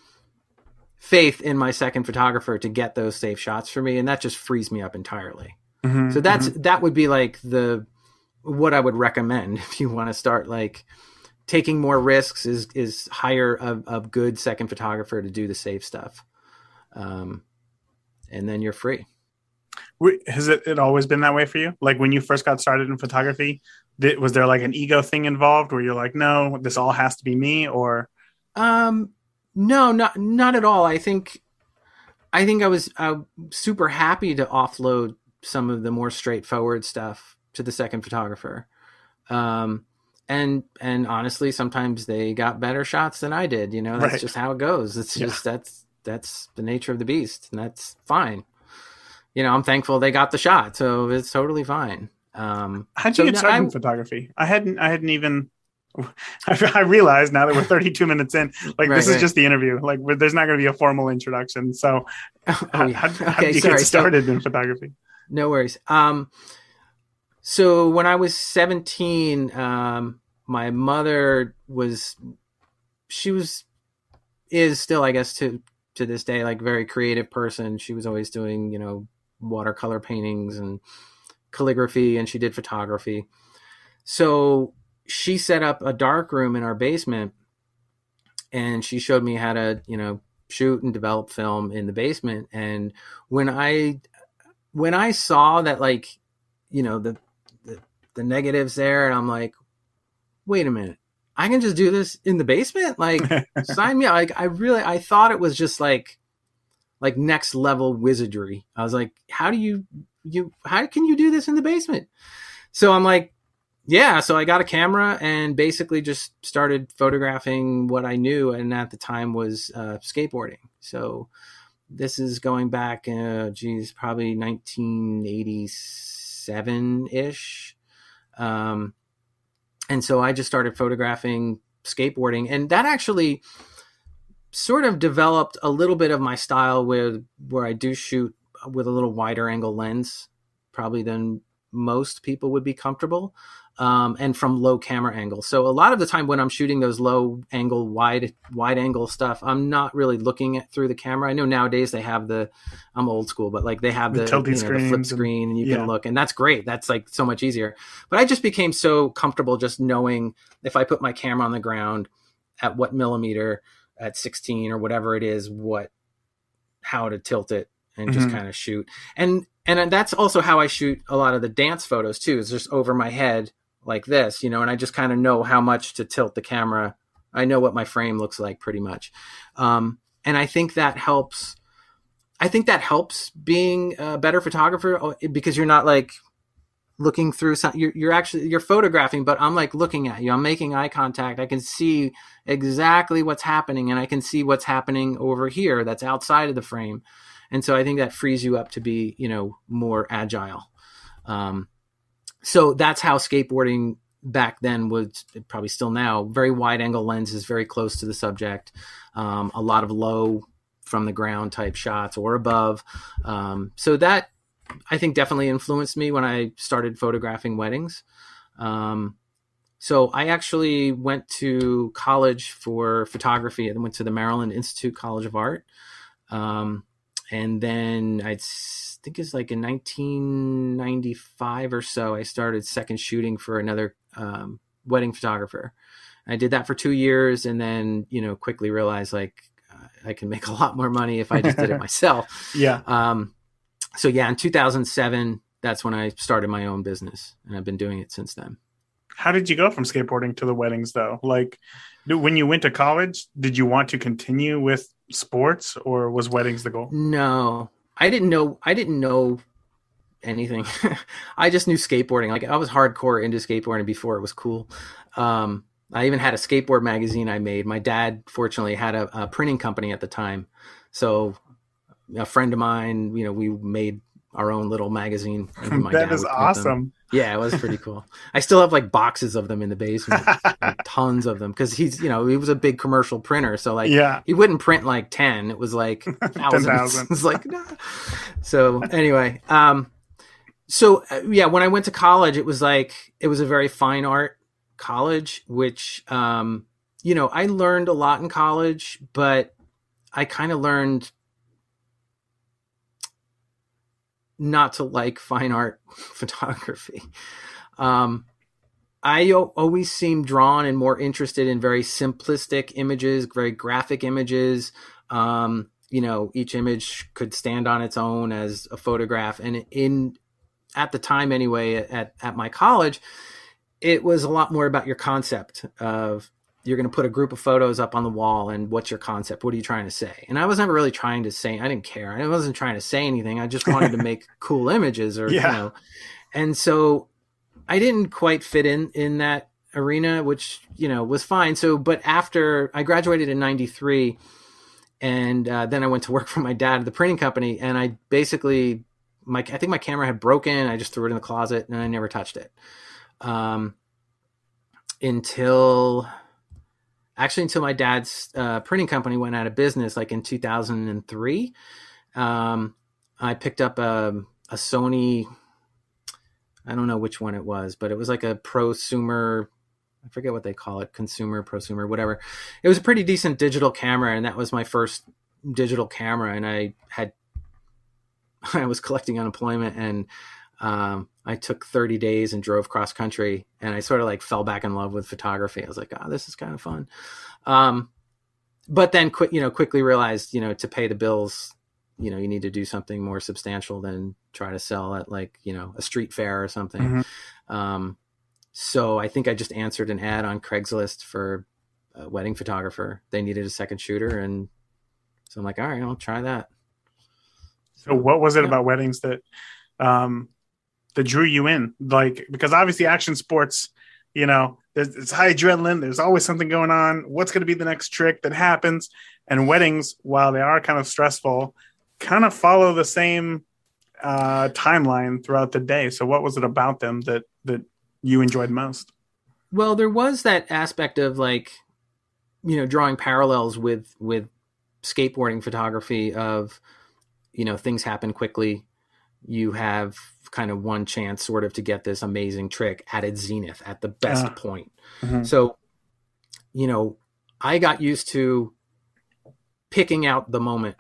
faith in my second photographer to get those safe shots for me. And that just frees me up entirely. Mm-hmm, so that's, mm-hmm. that would be like the, what I would recommend if you want to start like taking more risks is, is hire a, a good second photographer to do the safe stuff. Um, and then you're free. Has it, it always been that way for you? Like when you first got started in photography, did, was there like an ego thing involved where you're like, no, this all has to be me? Or, um, no, not, not at all. I think, I think I was uh, super happy to offload some of the more straightforward stuff to the second photographer. Um, and, and honestly, sometimes they got better shots than I did, you know, that's right. just how it goes. It's yeah. just, that's, that's the nature of the beast, and that's fine. You know, I'm thankful they got the shot, so it's totally fine. Um, How'd so you get started I, in photography? I hadn't, I hadn't even, I, I realized now that we're thirty-two minutes in, like right, this right. is just the interview. Like there's not going to be a formal introduction. So oh, how, yeah. how, how okay, did you sorry. get started so, in photography? No worries. Um, so when I was seventeen, um, my mother was, she was, is still, I guess, to, to this day, like very creative person. She was always doing, you know, watercolor paintings and calligraphy, and she did photography. So she set up a dark room in our basement, and she showed me how to, you know, shoot and develop film in the basement. And when I, when I saw that, like, you know, the, the, the negatives there, and I'm like, wait a minute, I can just do this in the basement. Like sign me up. Like I really, I thought it was just like, like next level wizardry. I was like, how do you, you, how can you do this in the basement? So I'm like, yeah. So I got a camera and basically just started photographing what I knew. And at the time was uh, skateboarding. So this is going back, uh, geez, probably nineteen eighty-seven ish. Um, and so I just started photographing skateboarding, and that actually sort of developed a little bit of my style where, where I do shoot with a little wider angle lens, probably than most people would be comfortable. Um, and from low camera angle. So a lot of the time when I'm shooting those low angle, wide, wide angle stuff, I'm not really looking at through the camera. I know nowadays they have the, I'm old school, but like they have the, the, you know, the flip screen and you yeah. can look, and that's great. That's like so much easier. But I just became so comfortable just knowing if I put my camera on the ground at what millimeter, at sixteen or whatever it is, what, how to tilt it and just mm-hmm. kind of shoot. And, and that's also how I shoot a lot of the dance photos too, is just over my head like this, you know, and I just kind of know how much to tilt the camera. I know what my frame looks like pretty much. Um, and I think that helps. I think that helps being a better photographer, because you're not like looking through something. You're, you're actually, you're photographing, but I'm like looking at you. I'm making eye contact. I can see exactly what's happening, and I can see what's happening over here that's outside of the frame. And so I think that frees you up to be, you know, more agile. Um, So that's how skateboarding back then was, probably still now, very wide angle lenses, very close to the subject. Um, a lot of low from the ground type shots or above. Um, so that I think definitely influenced me when I started photographing weddings. Um, so I actually went to college for photography. I went to the Maryland Institute College of Art. Um, and then I'd I think it's like in nineteen ninety-five or so, I started second shooting for another um, wedding photographer. I did that for two years and then, you know, quickly realized like uh, I can make a lot more money if I just did it myself. Yeah. Um, so yeah, in two thousand seven, that's when I started my own business, and I've been doing it since then. How did you go from skateboarding to the weddings though? Like when you went to college, did you want to continue with sports, or was weddings the goal? No. I didn't know, I didn't know anything. I just knew skateboarding. Like I was hardcore into skateboarding before it was cool. Um, I even had a skateboard magazine I made. My dad, fortunately, had a, a printing company at the time. So a friend of mine, you know, we made our own little magazine. And my That dad is would print awesome. them. Yeah, it was pretty cool. I still have like boxes of them in the basement, like tons of them. Cause he's, you know, he was a big commercial printer. So like, Yeah. he wouldn't print like ten. It was like thousands. thousand. It's like, no. So anyway, um, so uh, yeah, when I went to college, it was like, it was a very fine art college, which, um, you know, I learned a lot in college, but I kind of learned not to like fine art photography. Um, I o- always seemed drawn and more interested in very simplistic images, very graphic images. Um, you know, each image could stand on its own as a photograph. And in, at the time anyway, at, at my college, it was a lot more about your concept of, you're going to put a group of photos up on the wall and what's your concept? What are you trying to say? And I was never really trying to say, I didn't care. I wasn't trying to say anything. I just wanted to make cool images or, Yeah. you know, and so I didn't quite fit in, in that arena, which, you know, was fine. So, but after I graduated in ninety-three and uh, then I went to work for my dad at the printing company, and I basically, my, I think my camera had broken. I just threw it in the closet and I never touched it. Um, until Actually, until my dad's uh, printing company went out of business, like in two thousand three, um, I picked up a, a Sony. I don't know which one it was, but it was like a prosumer. I forget what they call it, consumer, prosumer, whatever. It was a pretty decent digital camera, and that was my first digital camera. And I had, I was collecting unemployment, and um, I took thirty days and drove cross country, and I sort of like fell back in love with photography. I was like, oh, this is kind of fun. Um, but then quick, you know, quickly realized, you know, to pay the bills, you know, you need to do something more substantial than try to sell at like, you know, a street fair or something. Mm-hmm. Um, so I think I just answered an ad on Craigslist for a wedding photographer. They needed a second shooter. And so I'm like, all right, I'll try that. So what was it Yeah. about weddings that, um, that drew you in? Like, because obviously action sports, you know, there's, it's high adrenaline. There's always something going on. What's going to be the next trick that happens? And weddings, while they are kind of stressful, kind of follow the same uh, timeline throughout the day. So what was it about them that, that you enjoyed most? Well, there was that aspect of like, you know, drawing parallels with, with skateboarding photography of, you know, things happen quickly. You have kind of one chance sort of to get this amazing trick at its zenith, at the best Uh, point. mm-hmm. So, you know, I got used to picking out the moment.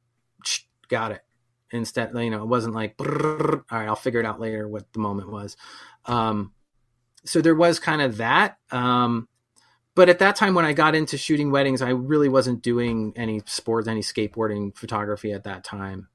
Got it. Instead, you know, it wasn't like, all right, I'll figure it out later what the moment was. Um, so there was kind of that. Um, but at that time when I got into shooting weddings, I really wasn't doing any sports, any skateboarding photography at that time.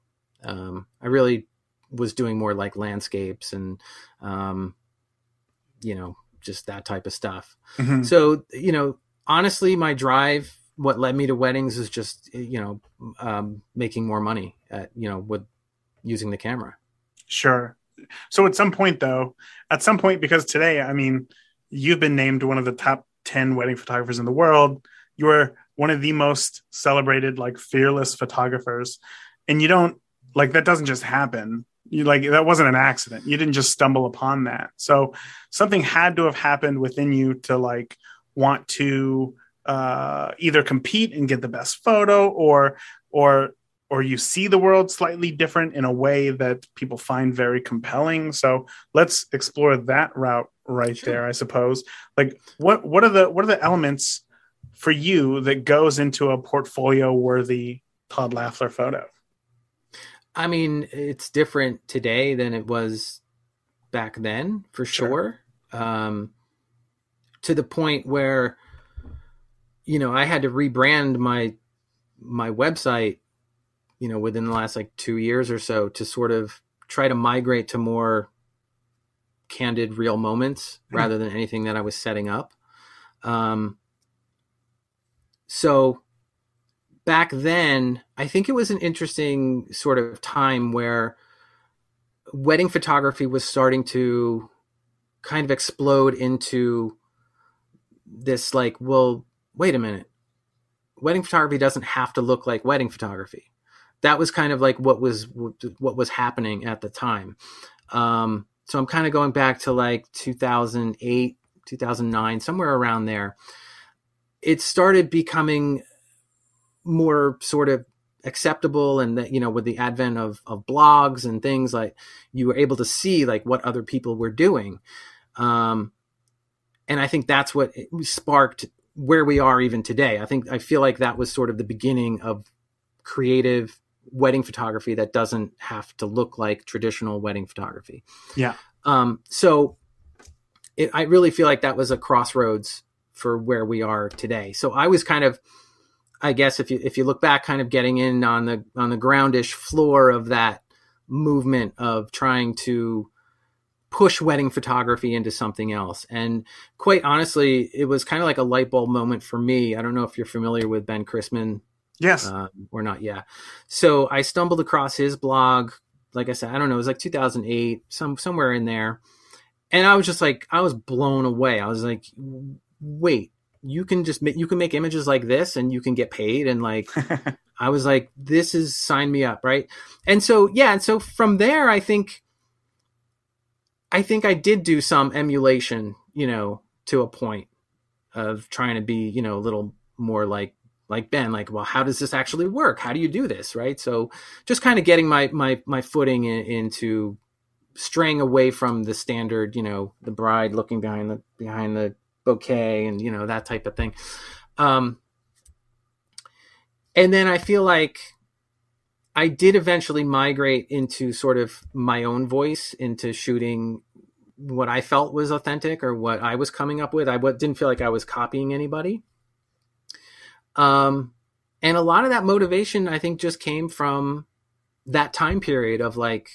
Um, I really was doing more like landscapes and, um, you know, just that type of stuff. Mm-hmm. So, you know, honestly, my drive, what led me to weddings is just, you know, um, making more money at, you know, with using the camera. Sure. So at some point though, at some point, because today, I mean, you've been named one of the top ten wedding photographers in the world. You're one of the most celebrated, like fearless photographers. And you don't like, that doesn't just happen. You like, that wasn't an accident. You didn't just stumble upon that. So something had to have happened within you to like want to uh, either compete and get the best photo or, or, or you see the world slightly different in a way that people find very compelling. So let's explore that route right Sure. there, I suppose. Like what, what are the, what are the elements for you that goes into a portfolio worthy Todd Lafler photo? I mean, it's different today than it was back then, for sure. sure. Um, to the point where, you know, I had to rebrand my my website, you know, within the last like two years or so to sort of try to migrate to more candid, real moments mm-hmm. rather than anything that I was setting up. Um, so back then, I think it was an interesting sort of time where wedding photography was starting to kind of explode into this like, well, wait a minute. Wedding photography doesn't have to look like wedding photography. That was kind of like what was what was happening at the time. Um, so I'm kind of going back to like two thousand eight, two thousand nine, somewhere around there. It started becoming more sort of acceptable, and that, you know, with the advent of, of blogs and things, like you were able to see like what other people were doing. Um, and I think that's what sparked where we are even today. I think, I feel like that was sort of the beginning of creative wedding photography that doesn't have to look like traditional wedding photography. Yeah. Um, so it, I really feel like that was a crossroads for where we are today. So I was kind of, I guess if you, if you look back, kind of getting in on the, on the groundish floor of that movement of trying to push wedding photography into something else. And quite honestly, it was kind of like a light bulb moment for me. I don't know if you're familiar with Ben Chrisman. Yes. Uh, or not. Yeah. So I stumbled across his blog. Like I said, I don't know, it was like two thousand eight, some, somewhere in there. And I was just like, I was blown away. I was like, wait, you can just make, you can make images like this and you can get paid. And like, I was like, this is, sign me up. Right. And so, yeah. And so from there, I think, I think I did do some emulation, you know, to a point of trying to be, you know, a little more like, like Ben, like, well, how does this actually work? How do you do this? Right. So just kind of getting my, my, my footing in, into straying away from the standard, you know, the bride looking behind the, behind the bouquet and, you know, that type of thing. Um, and then I feel like I did eventually migrate into sort of my own voice, into shooting what I felt was authentic or what I was coming up with. I didn't feel like I was copying anybody. Um, and a lot of that motivation, I think, just came from that time period of like,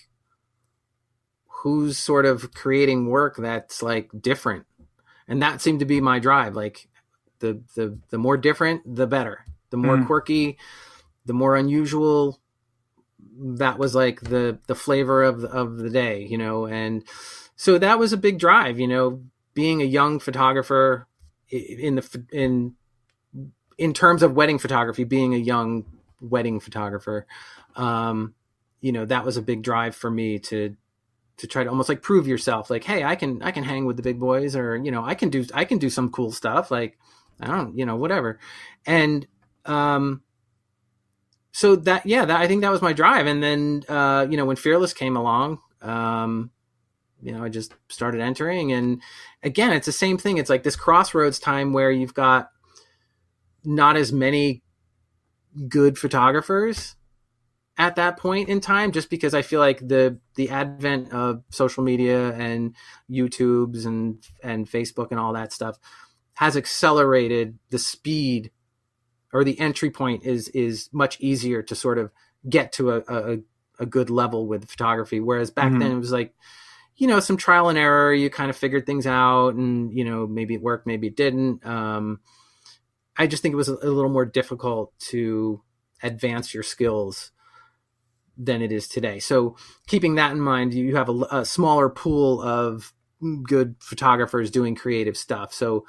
who's sort of creating work that's like different. And that seemed to be my drive. Like the, the, the more different, the better. The more mm. quirky, the more unusual, that was like the, the flavor of, of the day, you know? And so that was a big drive, you know, being a young photographer in the, in, in terms of wedding photography, being a young wedding photographer, um, you know, that was a big drive for me to, to try to almost like prove yourself. Like, hey, I can, I can hang with the big boys, or, you know, I can do, I can do some cool stuff. Like, I don't, you know, whatever. And, um, so that, yeah, that, I think that was my drive. And then, uh, you know, when Fearless came along, um, you know, I just started entering, and again, it's the same thing. It's like this crossroads time where you've got not as many good photographers at that point in time, just because I feel like the, the advent of social media and YouTubes and, and Facebook and all that stuff has accelerated the speed, or the entry point is, is much easier to sort of get to a, a, a good level with photography. Whereas back mm-hmm. then it was like, you know, some trial and error, you kind of figured things out, and, you know, maybe it worked, maybe it didn't. Um, I just think it was a, a little more difficult to advance your skills than it is today. So keeping that in mind, you have a, a smaller pool of good photographers doing creative stuff. So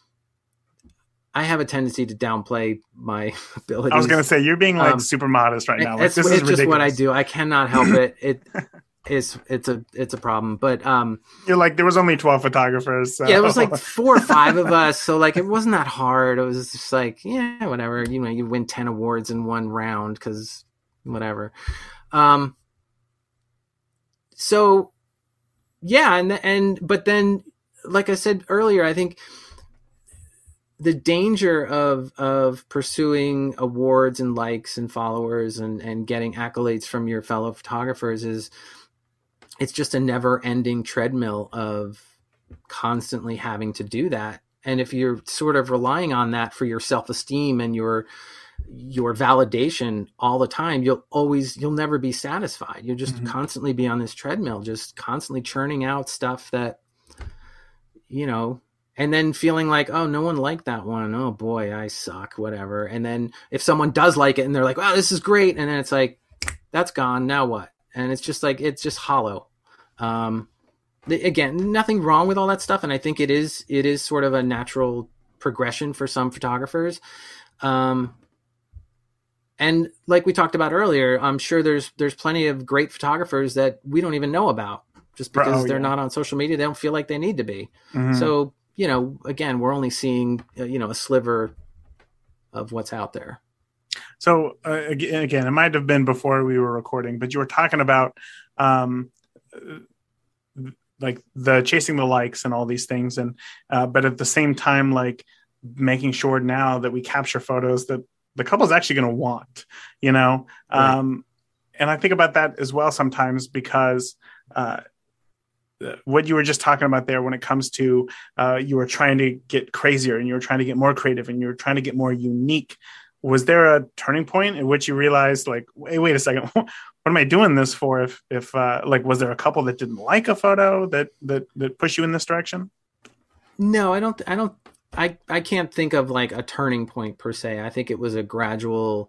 I have a tendency to downplay my abilities. I was going to say, you're being like um, super modest right now. Like, it's this it's is just ridiculous. What I do. I cannot help it. It is, it's a, it's a problem, but, um, you're like, there was only twelve photographers. So. Yeah, it was like four or five of us. So like, it wasn't that hard. It was just like, yeah, whatever, you know, you win ten awards in one round, cause whatever. Um, so yeah. And, and, but then, like I said earlier, I think the danger of, of pursuing awards and likes and followers and, and getting accolades from your fellow photographers is, it's just a never ending treadmill of constantly having to do that. And if you're sort of relying on that for your self-esteem and your, your validation all the time, you'll always, you'll never be satisfied. You'll just mm-hmm. constantly be on this treadmill, just constantly churning out stuff that, you know, and then feeling like, oh, no one liked that one. Oh boy, I suck, whatever. And then if someone does like it and they're like, wow, this is great. And then it's like, that's gone. Now what? And it's just like, it's just hollow. Um, the, again, nothing wrong with all that stuff. And I think it is, it is sort of a natural progression for some photographers. Um, and like we talked about earlier, I'm sure there's, there's plenty of great photographers that we don't even know about just because oh, they're yeah. not on social media. They don't feel like they need to be. Mm-hmm. So, you know, again, we're only seeing, uh, you know, a sliver of what's out there. So uh, again, it might have been before we were recording, but you were talking about um, like the chasing the likes and all these things. And, uh, but at the same time, like making sure now that we capture photos that the couple's actually going to want, you know? Right. Um, and I think about that as well sometimes because, uh, what you were just talking about there when it comes to uh, you were trying to get crazier and you were trying to get more creative and you were trying to get more unique. Was there a turning point in which you realized like, wait, wait a second, what am I doing this for? If, if uh, like, was there a couple that didn't like a photo that, that, that pushed you in this direction? No, I don't, I don't, I, I can't think of like a turning point per se. I think it was a gradual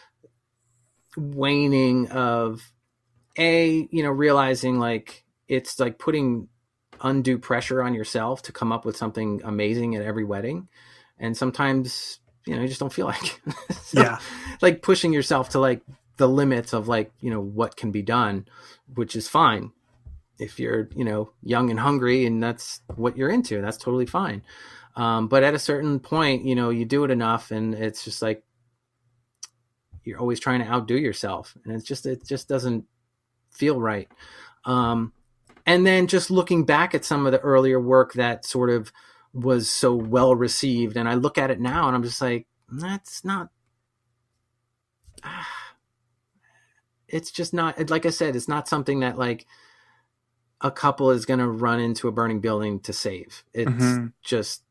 waning of a, you know, realizing like, it's like putting undue pressure on yourself to come up with something amazing at every wedding. And sometimes, you know, you just don't feel like, so, yeah, like pushing yourself to like the limits of like, you know, what can be done, which is fine. If you're, you know, young and hungry and that's what you're into, that's totally fine. Um, but at a certain point, you know, you do it enough and it's just like, you're always trying to outdo yourself. And it's just, it just doesn't feel right. Um, And then just looking back at some of the earlier work that sort of was so well received. And I look at it now and I'm just like, that's not, ah, it's just not, like I said, it's not something that like a couple is going to run into a burning building to save. It's mm-hmm. just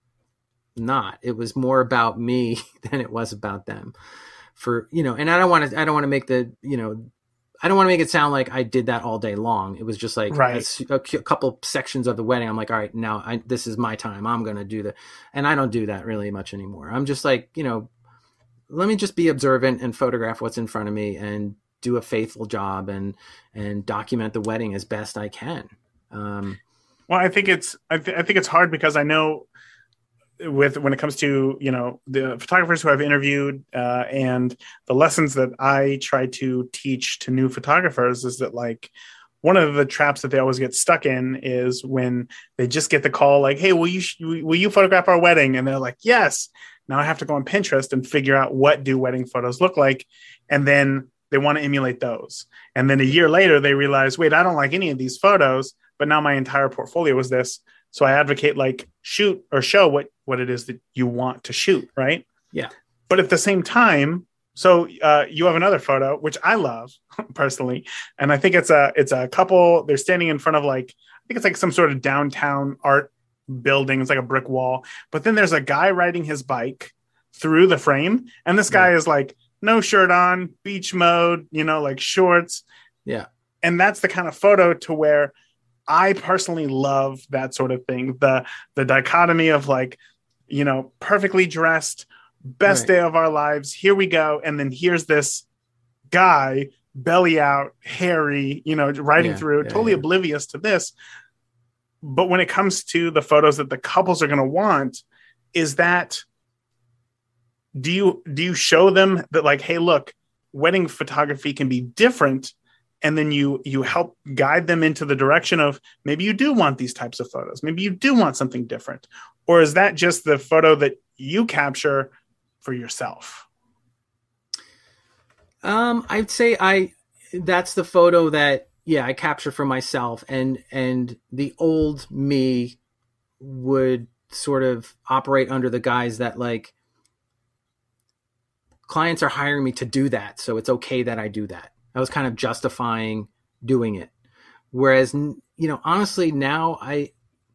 not. It was more about me than it was about them for, you know, and I don't want to, I don't want to make the, you know, I don't want to make it sound like I did that all day long. It was just like right. a, a couple sections of the wedding. I'm like, all right, now I, this is my time. I'm going to do that. And I don't do that really much anymore. I'm just like, you know, let me just be observant and photograph what's in front of me and do a faithful job and, and document the wedding as best I can. Um, well, I think it's, I, th- I think it's hard because I know with, when it comes to, you know, the photographers who I've interviewed uh, and the lessons that I try to teach to new photographers is that like, one of the traps that they always get stuck in is when they just get the call like, hey, will you, sh- will you photograph our wedding? And they're like, yes. Now I have to go on Pinterest and figure out what do wedding photos look like. And then they want to emulate those. And then a year later, they realize, wait, I don't like any of these photos, but now my entire portfolio is this. So I advocate like shoot or show what, what it is that you want to shoot. Right. Yeah. But at the same time, so uh, you have another photo, which I love personally. And I think it's a, it's a couple, they're standing in front of like, I think it's like some sort of downtown art building. It's like a brick wall, but then there's a guy riding his bike through the frame. And this guy yeah. is like, no shirt on, beach mode, you know, like shorts. Yeah. And that's the kind of photo to where I personally love that sort of thing. The, the dichotomy of like, you know, perfectly dressed, best right. day of our lives. Here we go. And then here's this guy, belly out, hairy, you know, riding yeah, through, yeah, totally yeah. oblivious to this. But when it comes to the photos that the couples are going to want, is that, do you, do you show them that like, hey, look, wedding photography can be different. And then you, you help guide them into the direction of maybe you do want these types of photos. Maybe you do want something different. Or is that just the photo that you capture for yourself? Um, I'd say I, that's the photo that, yeah, I capture for myself, and, and the old me would sort of operate under the guise that like clients are hiring me to do that. So it's okay that I do that. I was kind of justifying doing it. Whereas, you know, honestly now I,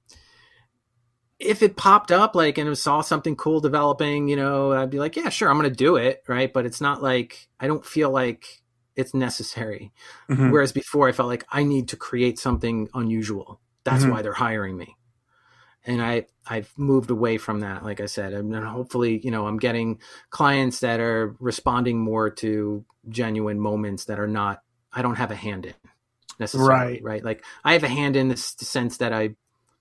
if it popped up like, and I saw something cool developing, you know, I'd be like, yeah, sure, I'm going to do it. Right. But it's not like, I don't feel like it's necessary. Mm-hmm. Whereas before I felt like I need to create something unusual. That's mm-hmm. why they're hiring me. And I, I've moved away from that, like I said, and hopefully, you know, I'm getting clients that are responding more to genuine moments that are not, I don't have a hand in necessarily, right? right? Like I have a hand in this sense that I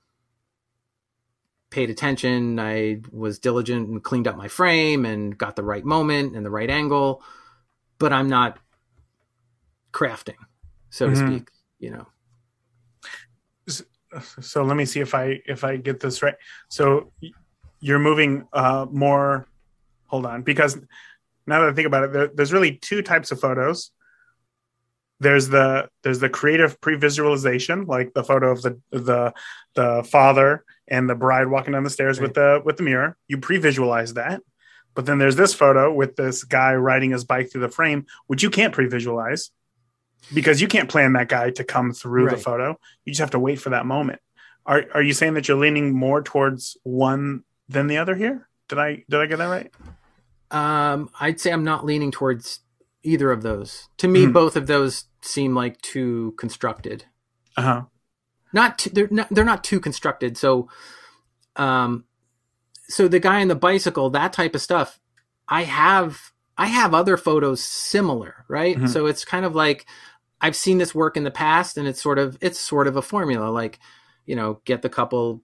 paid attention, I was diligent and cleaned up my frame and got the right moment and the right angle, but I'm not crafting, so to mm-hmm. speak, you know. So let me see if I if I get this right. So you're moving uh, more. Hold on, because now that I think about it, there, there's really two types of photos. There's the there's the creative pre-visualization, like the photo of the the the father and the bride walking down the stairs right. with the with the mirror. You pre-visualize that, but then there's this photo with this guy riding his bike through the frame, which you can't pre-visualize. Because you can't plan that guy to come through right. the photo. You just have to wait for that moment. Are are you saying that you're leaning more towards one than the other here? Did I did I get that right? Um, I'd say I'm not leaning towards either of those. To me, mm-hmm. both of those seem like too constructed. Uh-huh. Not too, they're not they're not too constructed. So, um, so the guy on the bicycle, that type of stuff, I have I have other photos similar, right? Mm-hmm. So it's kind of like, I've seen this work in the past, and it's sort of it's sort of a formula, like, you know, get the couple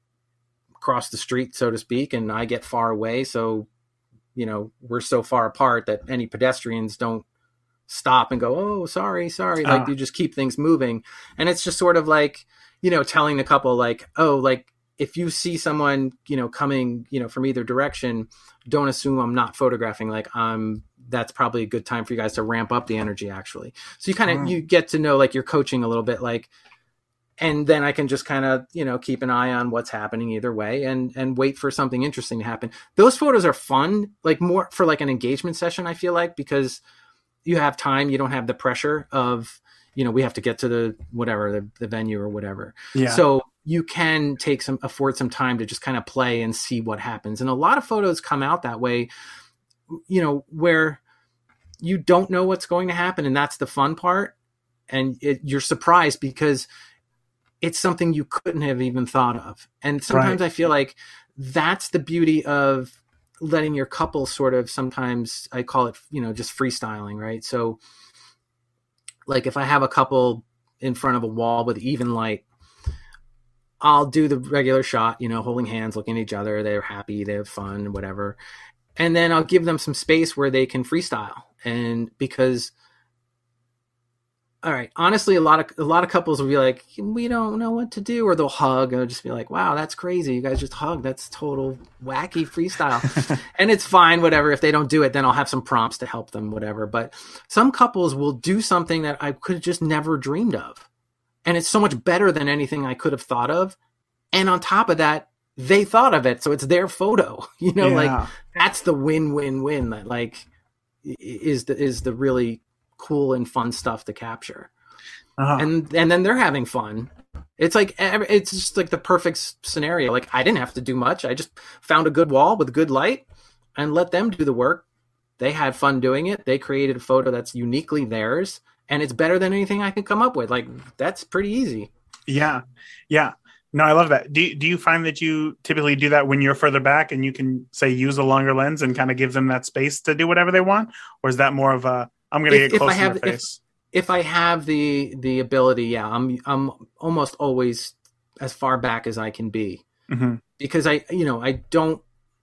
across the street, so to speak, and I get far away, so, you know, we're so far apart that any pedestrians don't stop and go, oh, sorry, sorry. Like uh. you just keep things moving, and it's just sort of like, you know, telling the couple like, oh, like if you see someone, you know, coming, you know, from either direction, don't assume I'm not photographing. Like I'm. That's probably a good time for you guys to ramp up the energy, actually. So you kind of, mm. you get to know, like you're coaching a little bit, like, and then I can just kind of, you know, keep an eye on what's happening either way and, and wait for something interesting to happen. Those photos are fun, like more for like an engagement session, I feel like, because you have time, you don't have the pressure of, you know, we have to get to the, whatever, the, the venue or whatever. Yeah. So you can take some, afford some time to just kind of play and see what happens. And a lot of photos come out that way, you know, where you don't know what's going to happen. And that's the fun part. And it, you're surprised because it's something you couldn't have even thought of. And sometimes right. I feel like that's the beauty of letting your couple sort of, sometimes I call it, you know, just freestyling, right? So like if I have a couple in front of a wall with even light, I'll do the regular shot, you know, holding hands, looking at each other. They're happy, they have fun, whatever. And then I'll give them some space where they can freestyle. And because, all right, honestly, a lot of a lot of couples will be like, we don't know what to do, or they'll hug and just be like, wow, that's crazy. You guys just hug. That's total wacky freestyle. And it's fine, whatever. If they don't do it, then I'll have some prompts to help them, whatever. But some couples will do something that I could have just never dreamed of. And it's so much better than anything I could have thought of. And on top of that, they thought of it, so it's their photo, you know, yeah. like that's the win-win-win that like is the is the really cool and fun stuff to capture. Uh-huh. And and then they're having fun. It's like it's just like the perfect scenario. Like I didn't have to do much. I just found a good wall with good light and let them do the work. They had fun doing it. They created a photo that's uniquely theirs, and it's better than anything I could come up with. Like that's pretty easy. Yeah. Yeah. No, I love that. Do do you find that you typically do that when you're further back and you can say use a longer lens and kind of give them that space to do whatever they want, or is that more of a I'm going to get close to your face? If, if I have the the ability, yeah, I'm I'm almost always as far back as I can be, mm-hmm. because I you know I don't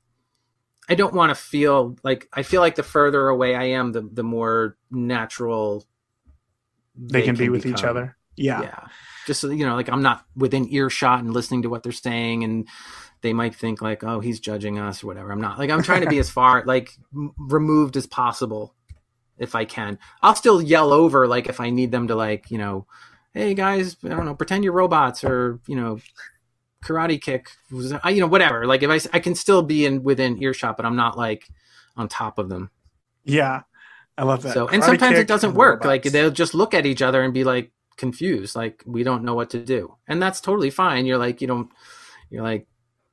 I don't want to feel like I feel like the further away I am, the the more natural they, they can, can be with become. Each other. Yeah. Yeah. Just so, you know, like I'm not within earshot and listening to what they're saying, and they might think like, oh, he's judging us or whatever. I'm not. Like I'm trying to be as far like m- removed as possible if I can. I'll still yell over like if I need them to like, you know, hey guys, I don't know, pretend you're robots, or, you know, karate kick, you know, whatever. Like if I I can still be in within earshot, but I'm not like on top of them. Yeah. I love that. So, and sometimes it doesn't work. Like they'll just look at each other and be like, confused, like we don't know what to do, and that's totally fine. You're like, you don't, you're like,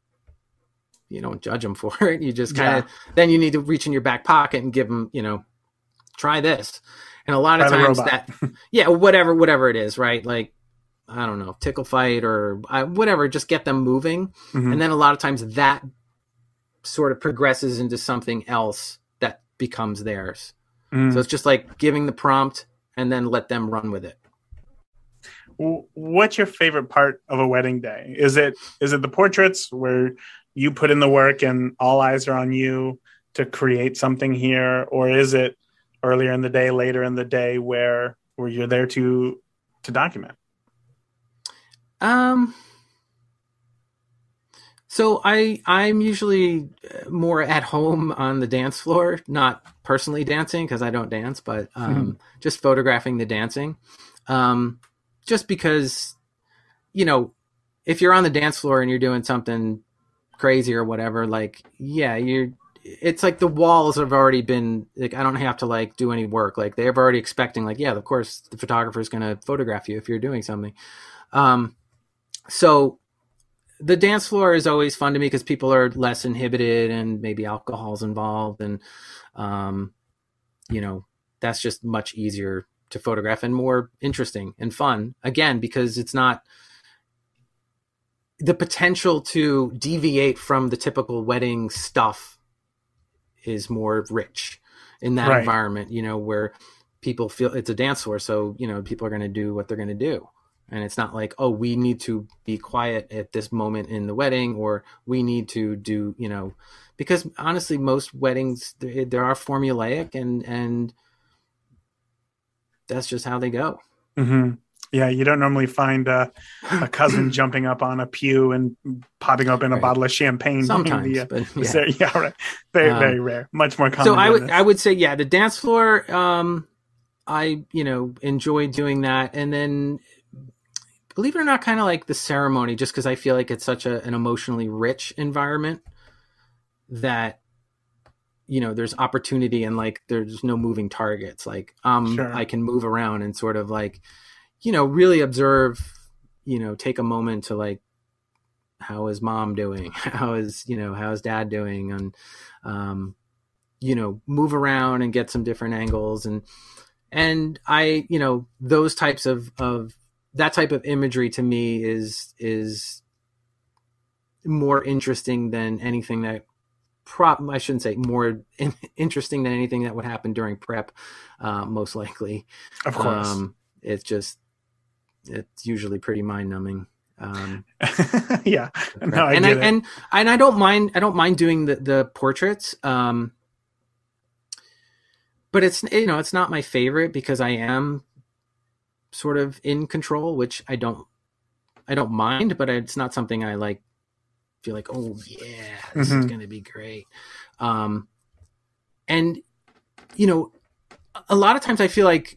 you don't judge them for it. You just kind of, yeah. then you need to reach in your back pocket and give them, you know, try this. And a lot of try times that, yeah, whatever, whatever it is, right? Like, I don't know, tickle fight or uh, whatever, just get them moving. Mm-hmm. And then a lot of times that sort of progresses into something else that becomes theirs. Mm. So it's just like giving the prompt and then let them run with it. What's your favorite part of a wedding day? Is it is it the portraits where you put in the work and all eyes are on you to create something here, or is it earlier in the day, later in the day, where where you're there to to document? Um. So I I'm usually more at home on the dance floor, not personally dancing because I don't dance, but um, Mm-hmm. just photographing the dancing. Um, just because, you know, if you're on the dance floor and you're doing something crazy or whatever, like, yeah, you're, it's like the walls have already been, like, I don't have to like do any work. Like they're already expecting like, yeah, of course the photographer is going to photograph you if you're doing something. Um, so the dance floor is always fun to me because people are less inhibited and maybe alcohol's involved. And, um, you know, that's just much easier to photograph and more interesting and fun, again, because it's not the potential to deviate from the typical wedding stuff is more rich in that Right. environment, you know, where people feel it's a dance floor. So, you know, people are going to do what they're going to do. And it's not like, oh, we need to be quiet at this moment in the wedding, or we need to do, you know, because honestly, most weddings, there, there are formulaic and, and, that's just how they go. Mm-hmm. Yeah, you don't normally find uh, a cousin jumping up on a pew and popping open a Right. bottle of champagne. Sometimes, The, uh, but yeah. so- yeah, right. Very, Um, very rare. Much more common. So I than would this. I would say, yeah, the dance floor. Um, I you know enjoy doing that, and then believe it or not, kind of like the ceremony, just because I feel like it's such a, an emotionally rich environment that, you know, there's opportunity and like there's no moving targets. Like um, Sure. I can move around and sort of like, you know, really observe, you know, take a moment to like, how is mom doing? How is, you know, how is dad doing? And, um, you know, move around and get some different angles. And, and I, you know, those types of, of that type of imagery to me is, is more interesting than anything that prop, I shouldn't say more in, interesting than anything that would happen during prep. Uh, most likely. Of course. Um, it's just, it's usually pretty mind numbing. Um, yeah. No, I and get I, it. and and I don't mind I don't mind doing the the portraits, um, but it's you know it's not my favorite because I am sort of in control, which I don't I don't mind, but it's not something I like. Feel like, oh yeah, this Mhm. is going to be great. Um, and you know, a lot of times I feel like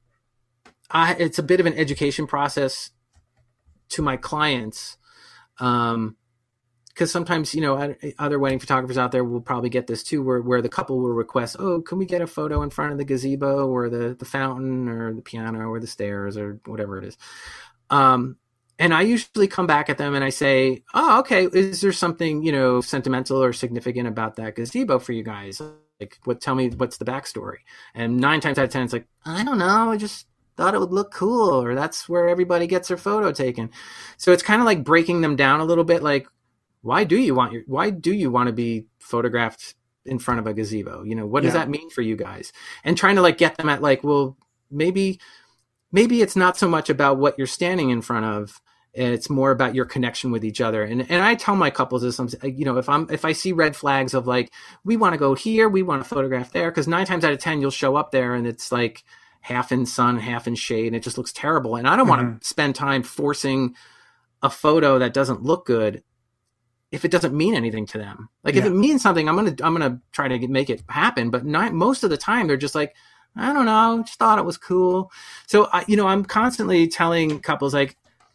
I it's a bit of an education process to my clients. Um, because sometimes, you know, other wedding photographers out there will probably get this too, where, where the couple will request, oh, can we get a photo in front of the gazebo or the, the fountain or the piano or the stairs or whatever it is. Um, and I usually come back at them and I say, oh, okay, is there something, you know, sentimental or significant about that gazebo for you guys? Like, what, tell me, what's the backstory? And nine times out of ten, it's like, I don't know. I just thought it would look cool, or that's where everybody gets their photo taken. So it's kind of like breaking them down a little bit. Like, why do you want your, why do you want to be photographed in front of a gazebo? You know, what does Yeah. that mean for you guys? And trying to like get them at like, well, maybe, maybe it's not so much about what you're standing in front of. It's more about your connection with each other. And and I tell my couples this, you know, if I'm, if I see red flags of like, we want to go here, we want to photograph there. Cause nine times out of ten, you'll show up there and it's like half in sun, half in shade. And it just looks terrible. And I don't Mm-hmm. want to spend time forcing a photo that doesn't look good if it doesn't mean anything to them. Like if Yeah. it means something, I'm going to, I'm going to try to get, make it happen. But not, most of the time they're just like, I don't know, just thought it was cool. So I, you know, I'm constantly telling couples like,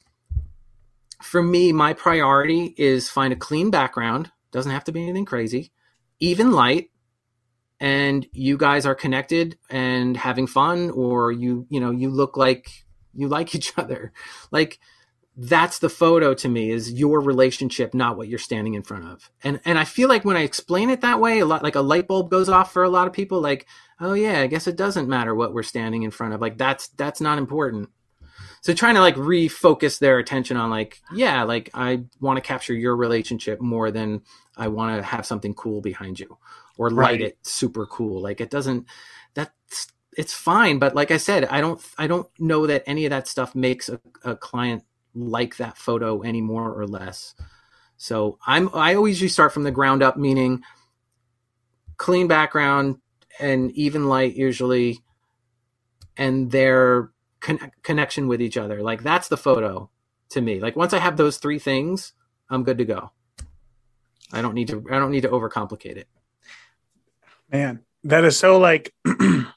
for me, my priority is find a clean background. Doesn't have to be anything crazy, even light. And you guys are connected and having fun, or you, you know, you look like you like each other. Like that's the photo to me, is your relationship, not what you're standing in front of. And, and I feel like when I explain it that way, a lot, like a light bulb goes off for a lot of people, like, oh yeah, I guess it doesn't matter what we're standing in front of. Like that's, that's not important. So trying to like refocus their attention on like, yeah, like I want to capture your relationship more than I want to have something cool behind you or light Right. it super cool. Like it doesn't, that's, it's fine. But like I said, I don't, I don't know that any of that stuff makes a, a client like that photo any more or less. So I'm, I always usually start from the ground up, meaning clean background and even light usually, and their con- connection with each other. Like that's the photo to me. Like once I have those three things, I'm good to go. I don't need to, I don't need to overcomplicate it. Man, that is so like that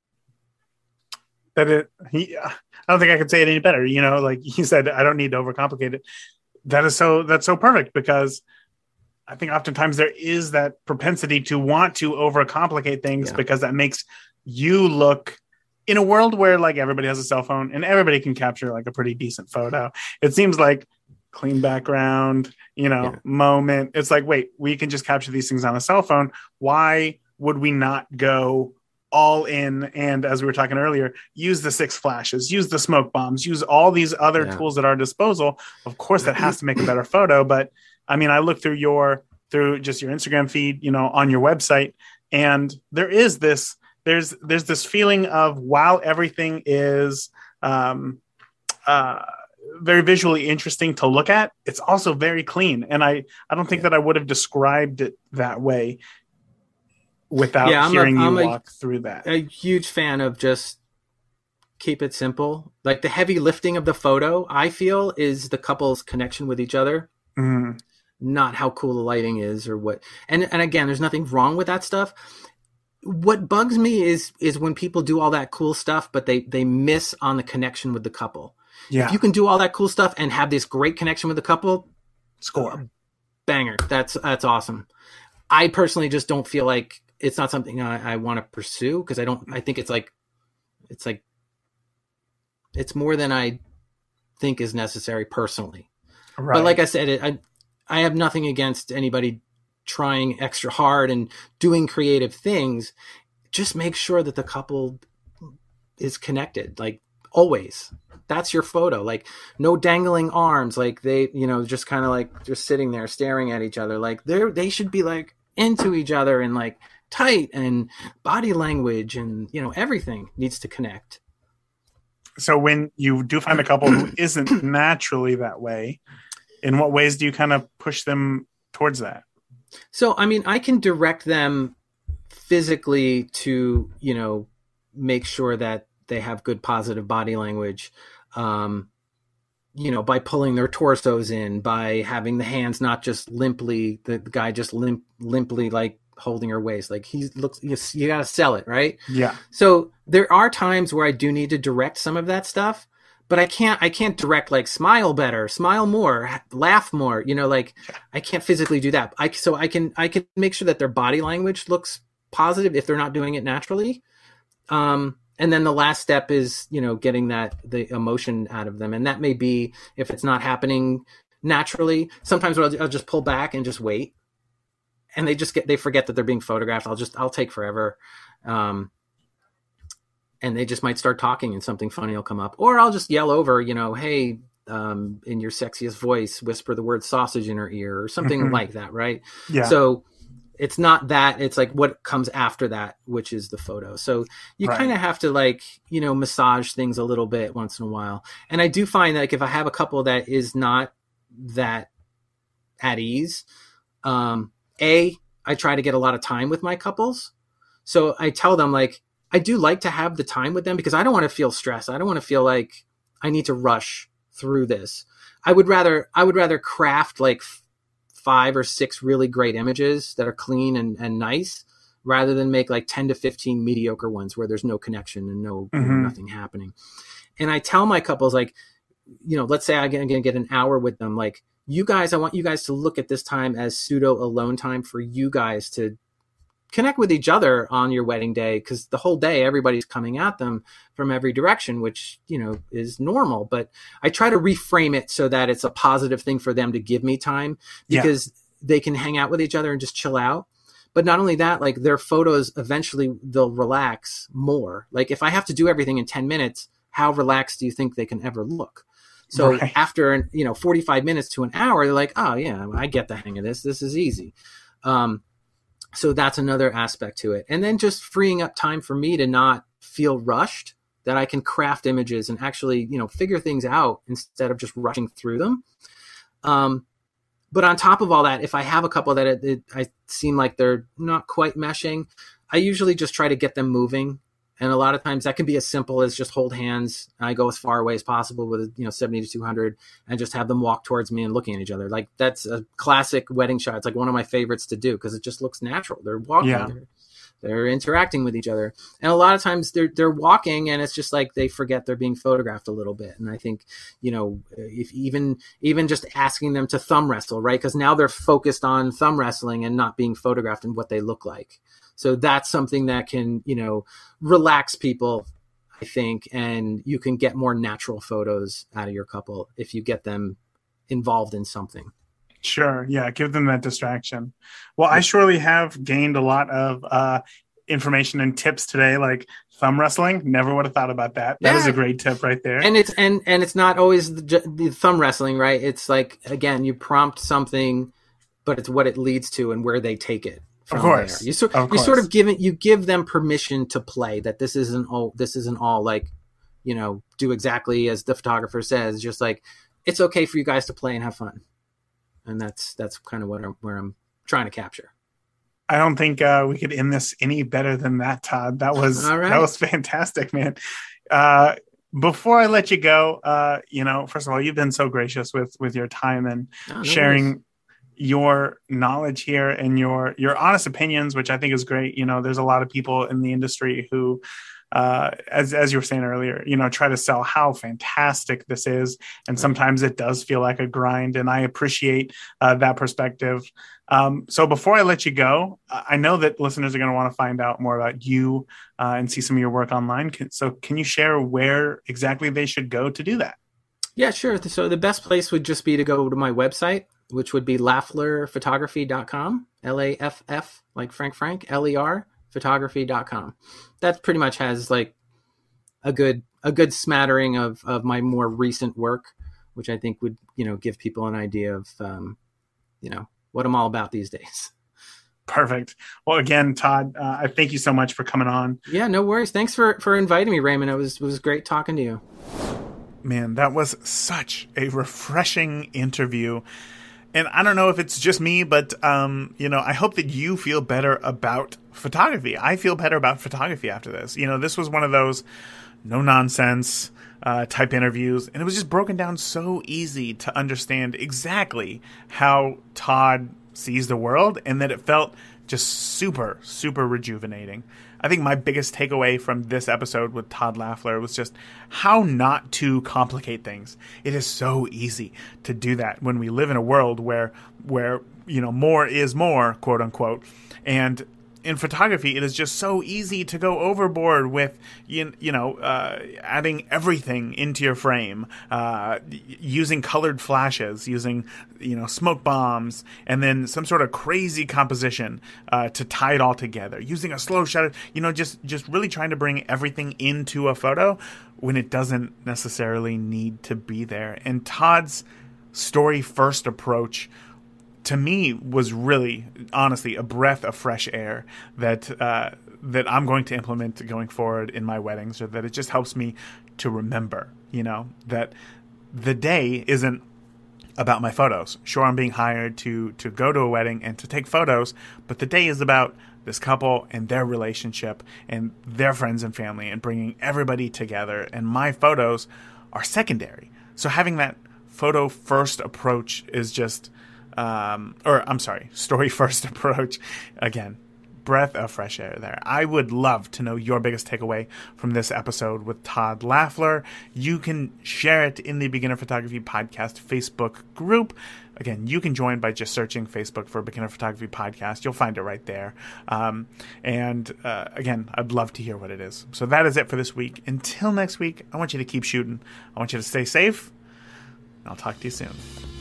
it he I don't think I could say it any better. You know, like he said, I don't need to overcomplicate it. That is so that's so perfect, because I think oftentimes there is that propensity to want to overcomplicate things, Yeah. because that makes you look, in a world where like everybody has a cell phone and everybody can capture like a pretty decent photo. It seems like clean background, you know, Yeah. moment. It's like, wait, we can just capture these things on a cell phone. Why would we not go all in? And as we were talking earlier, use the six flashes, use the smoke bombs, use all these other Yeah. tools at our disposal. Of course, that has to make a better photo. But I mean, I look through your, through just your Instagram feed, you know, on your website, and there is this, there's, there's this feeling of, while everything is, um, uh, very visually interesting to look at, it's also very clean. And I, I don't think Yeah. that I would have described it that way without Yeah, I'm a- hearing I'm you a- walk through that. A huge fan of just keep it simple. Like the heavy lifting of the photo, I feel, is the couple's connection with each other, Mhm. not how cool the lighting is or what. And and again, there's nothing wrong with that stuff. What bugs me is is when people do all that cool stuff, but they they miss on the connection with the couple. Yeah. If you can do all that cool stuff and have this great connection with the couple, Score. banger. That's that's awesome. I personally just don't feel like it's not something I, I want to pursue, because I don't. I think it's like it's like it's more than I think is necessary personally. Right. But like I said, it, I I have nothing against anybody trying extra hard and doing creative things. Just make sure that the couple is connected, like always. That's your photo. Like no dangling arms, like they, you know, just kind of like just sitting there staring at each other. Like they're they should be like into each other and like tight, and body language and, you know, everything needs to connect. So when you do find a couple who isn't naturally that way, in what ways do you kind of push them towards that? So, I mean, I can direct them physically to, you know, make sure that they have good positive body language, um, you know, by pulling their torsos in, by having the hands not just limply, the, the guy just limp, limply like holding her waist. Like he looks, you, you got to sell it, right? Yeah. So there are times where I do need to direct some of that stuff, but I can't, I can't direct like smile better, smile more, laugh more, you know, like I can't physically do that. I, so I can, I can make sure that their body language looks positive if they're not doing it naturally. Um, and then the last step is, you know, getting that, the emotion out of them. And that may be, if it's not happening naturally, sometimes I'll, I'll just pull back and just wait. And they just get, they forget that they're being photographed. I'll just, I'll take forever. Um, and they just might start talking and something funny will come up, or I'll just yell over, you know, hey, um, in your sexiest voice, whisper the word sausage in her ear or something Mhm. like that. Right. Yeah. So it's not that, it's like what comes after that, which is the photo. So you Right. kind of have to like, you know, massage things a little bit once in a while. And I do find that like, if I have a couple that is not that at ease, um, A, I try to get a lot of time with my couples. So I tell them like, I do like to have the time with them because I don't want to feel stressed. I don't want to feel like I need to rush through this. I would rather, I would rather craft like f- five or six really great images that are clean and, and nice, rather than make like ten to fifteen mediocre ones where there's no connection and no, you know, Mhm. nothing happening. And I tell my couples like, you know, let's say I'm going to get an hour with them. Like, you guys, I want you guys to look at this time as pseudo alone time for you guys to connect with each other on your wedding day. Cause the whole day, everybody's coming at them from every direction, which, you know, is normal, but I try to reframe it so that it's a positive thing for them to give me time, because yeah. they can hang out with each other and just chill out. But not only that, like their photos, eventually they'll relax more. Like if I have to do everything in ten minutes, how relaxed do you think they can ever look? So right. after, you know, forty-five minutes to an hour, they're like, oh yeah, I get the hang of this. This is easy. Um, so that's another aspect to it. And then just freeing up time for me to not feel rushed, that I can craft images and actually, you know, figure things out instead of just rushing through them. Um, but on top of all that, if I have a couple that it, it, I seem like they're not quite meshing, I usually just try to get them moving. And a lot of times that can be as simple as just hold hands. I go as far away as possible with, you know, seventy to two hundred and just have them walk towards me and looking at each other. Like that's a classic wedding shot. It's like one of my favorites to do because it just looks natural. They're walking, yeah. they're, they're interacting with each other. And a lot of times they're, they're walking and it's just like they forget they're being photographed a little bit. And I think, you know, if even, even just asking them to thumb wrestle, right? Because now they're focused on thumb wrestling and not being photographed and what they look like. So that's something that can, you know, relax people, I think, and you can get more natural photos out of your couple if you get them involved in something. Sure. Yeah. Give them that distraction. Well, I surely have gained a lot of uh, information and tips today, like thumb wrestling. Never would have thought about that. That Yeah. is a great tip right there. And it's, and, and it's not always the, the thumb wrestling, right? It's like, again, you prompt something, but it's what it leads to and where they take it. Of course. There. You, so, of you course. sort of give it, you give them permission to play, that this isn't all, this isn't all like, you know, do exactly as the photographer says, just like, it's okay for you guys to play and have fun. And that's, that's kind of what I'm, where I'm trying to capture. I don't think uh, we could end this any better than that, Todd. That was, All right. that was fantastic, man. Uh, before I let you go, uh, you know, first of all, you've been so gracious with, with your time and Oh, no sharing worries. your knowledge here and your your honest opinions, which I think is great. You know, there's a lot of people in the industry who, uh, as as you were saying earlier, you know, try to sell how fantastic this is, and sometimes it does feel like a grind. And I appreciate uh, that perspective. Um, so before I let you go, I know that listeners are going to want to find out more about you uh, and see some of your work online. Can, so can you share where exactly they should go to do that? Yeah, sure. So the best place would just be to go to my website, which would be laffler photography dot com, L A F F, like Frank Frank, L E R, photography dot com. That pretty much has like a good a good smattering of, of my more recent work, which I think would, you know, give people an idea of, um, you know, what I'm all about these days. Perfect. Well, again, Todd, uh, I thank you so much for coming on. Yeah, no worries. Thanks for, for inviting me, Raymond. It was it was great talking to you. Man, that was such a refreshing interview. And I don't know if it's just me, but, um, you know, I hope that you feel better about photography. I feel better about photography after this. You know, this was one of those no nonsense uh, type interviews, and it was just broken down so easy to understand exactly how Todd sees the world, and that it felt just super, super rejuvenating. I think my biggest takeaway from this episode with Todd Laffler was just how not to complicate things. It is so easy to do that when we live in a world where, where, you know, more is more, quote unquote. And in photography, it is just so easy to go overboard with, you, you know, uh, adding everything into your frame, uh, using colored flashes, using, you know, smoke bombs, and then some sort of crazy composition uh, to tie it all together, using a slow shutter, you know, just, just really trying to bring everything into a photo when it doesn't necessarily need to be there. And Todd's story-first approach, to me, was really, honestly, a breath of fresh air that uh, that I'm going to implement going forward in my weddings, or that it just helps me to remember, you know, that the day isn't about my photos. Sure, I'm being hired to to go to a wedding and to take photos, but the day is about this couple and their relationship and their friends and family and bringing everybody together, and my photos are secondary. So having that photo first approach is just... Um, or I'm sorry, story first approach. Again, breath of fresh air there. I would love to know your biggest takeaway from this episode with Todd Laffler. You can share it in the Beginner Photography Podcast Facebook group. Again, you can join by just searching Facebook for Beginner Photography Podcast. You'll find it right there. Um, and uh, again, I'd love to hear what it is. So that is it for this week. Until next week, I want you to keep shooting. I want you to stay safe. I'll talk to you soon.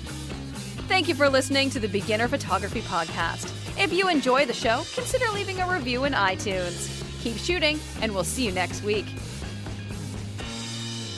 Thank you for listening to the Beginner Photography Podcast. If you enjoy the show, consider leaving a review in iTunes. Keep shooting, and we'll see you next week.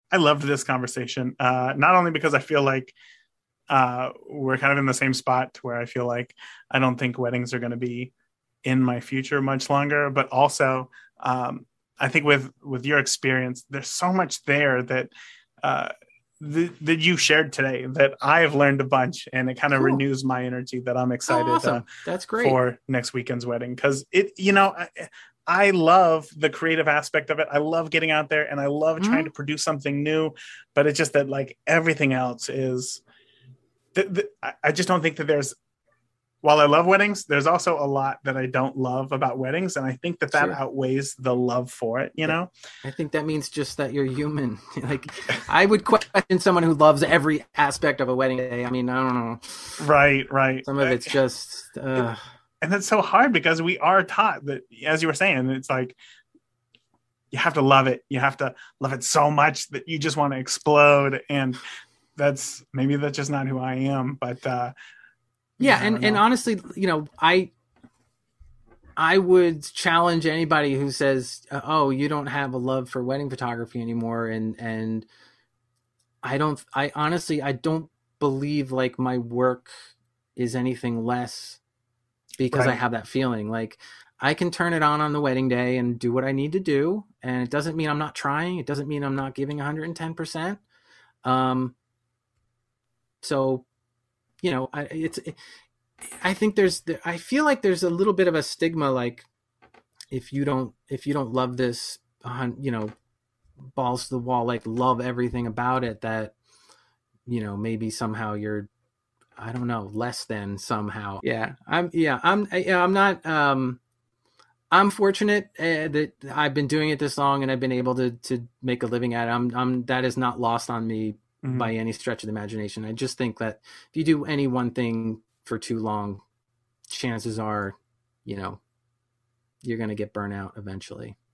I loved this conversation. Uh, not only because I feel like uh, we're kind of in the same spot where I feel like I don't think weddings are going to be in my future much longer, but also um, I think with with your experience, there's so much there that uh, th- that you shared today that I have learned a bunch, and it kind of Cool. renews my energy that I'm excited Oh, awesome. uh, That's great. for next weekend's wedding, because it, you know. I, I love the creative aspect of it. I love getting out there, and I love trying Mhm. to produce something new, but it's just that like everything else is, th- th- I- I just don't think that there's, while I love weddings, there's also a lot that I don't love about weddings. And I think that that Sure. outweighs the love for it, you know? I think that means just that you're human. Like, I would question someone who loves every aspect of a wedding day. I mean, I don't know. Right, right. Some of it's just, uh, And that's so hard because we are taught that, as you were saying, it's like, you have to love it. You have to love it so much that you just want to explode. And that's, maybe that's just not who I am, but, uh, yeah. I And, don't and know. honestly, you know, I, I would challenge anybody who says, "Oh, you don't have a love for wedding photography anymore," and and I don't. I honestly, I don't believe like my work is anything less because I Right. have that feeling. Like, I can turn it on on the wedding day and do what I need to do, and it doesn't mean I'm not trying. It doesn't mean I'm not giving one hundred ten percent. Um. So, you know, I, it's. It, I think there's. I feel like there's a little bit of a stigma, like if you don't if you don't love this, you know, balls to the wall, like love everything about it, that, you know, maybe somehow you're, I don't know, less than somehow. Yeah, I'm. Yeah, I'm. Yeah, I'm not. Um, I'm fortunate uh, that I've been doing it this long and I've been able to to make a living at it. I'm. I'm. That is not lost on me Mhm. by any stretch of the imagination. I just think that if you do any one thing for too long, chances are, you know, you're going to get burnt out eventually.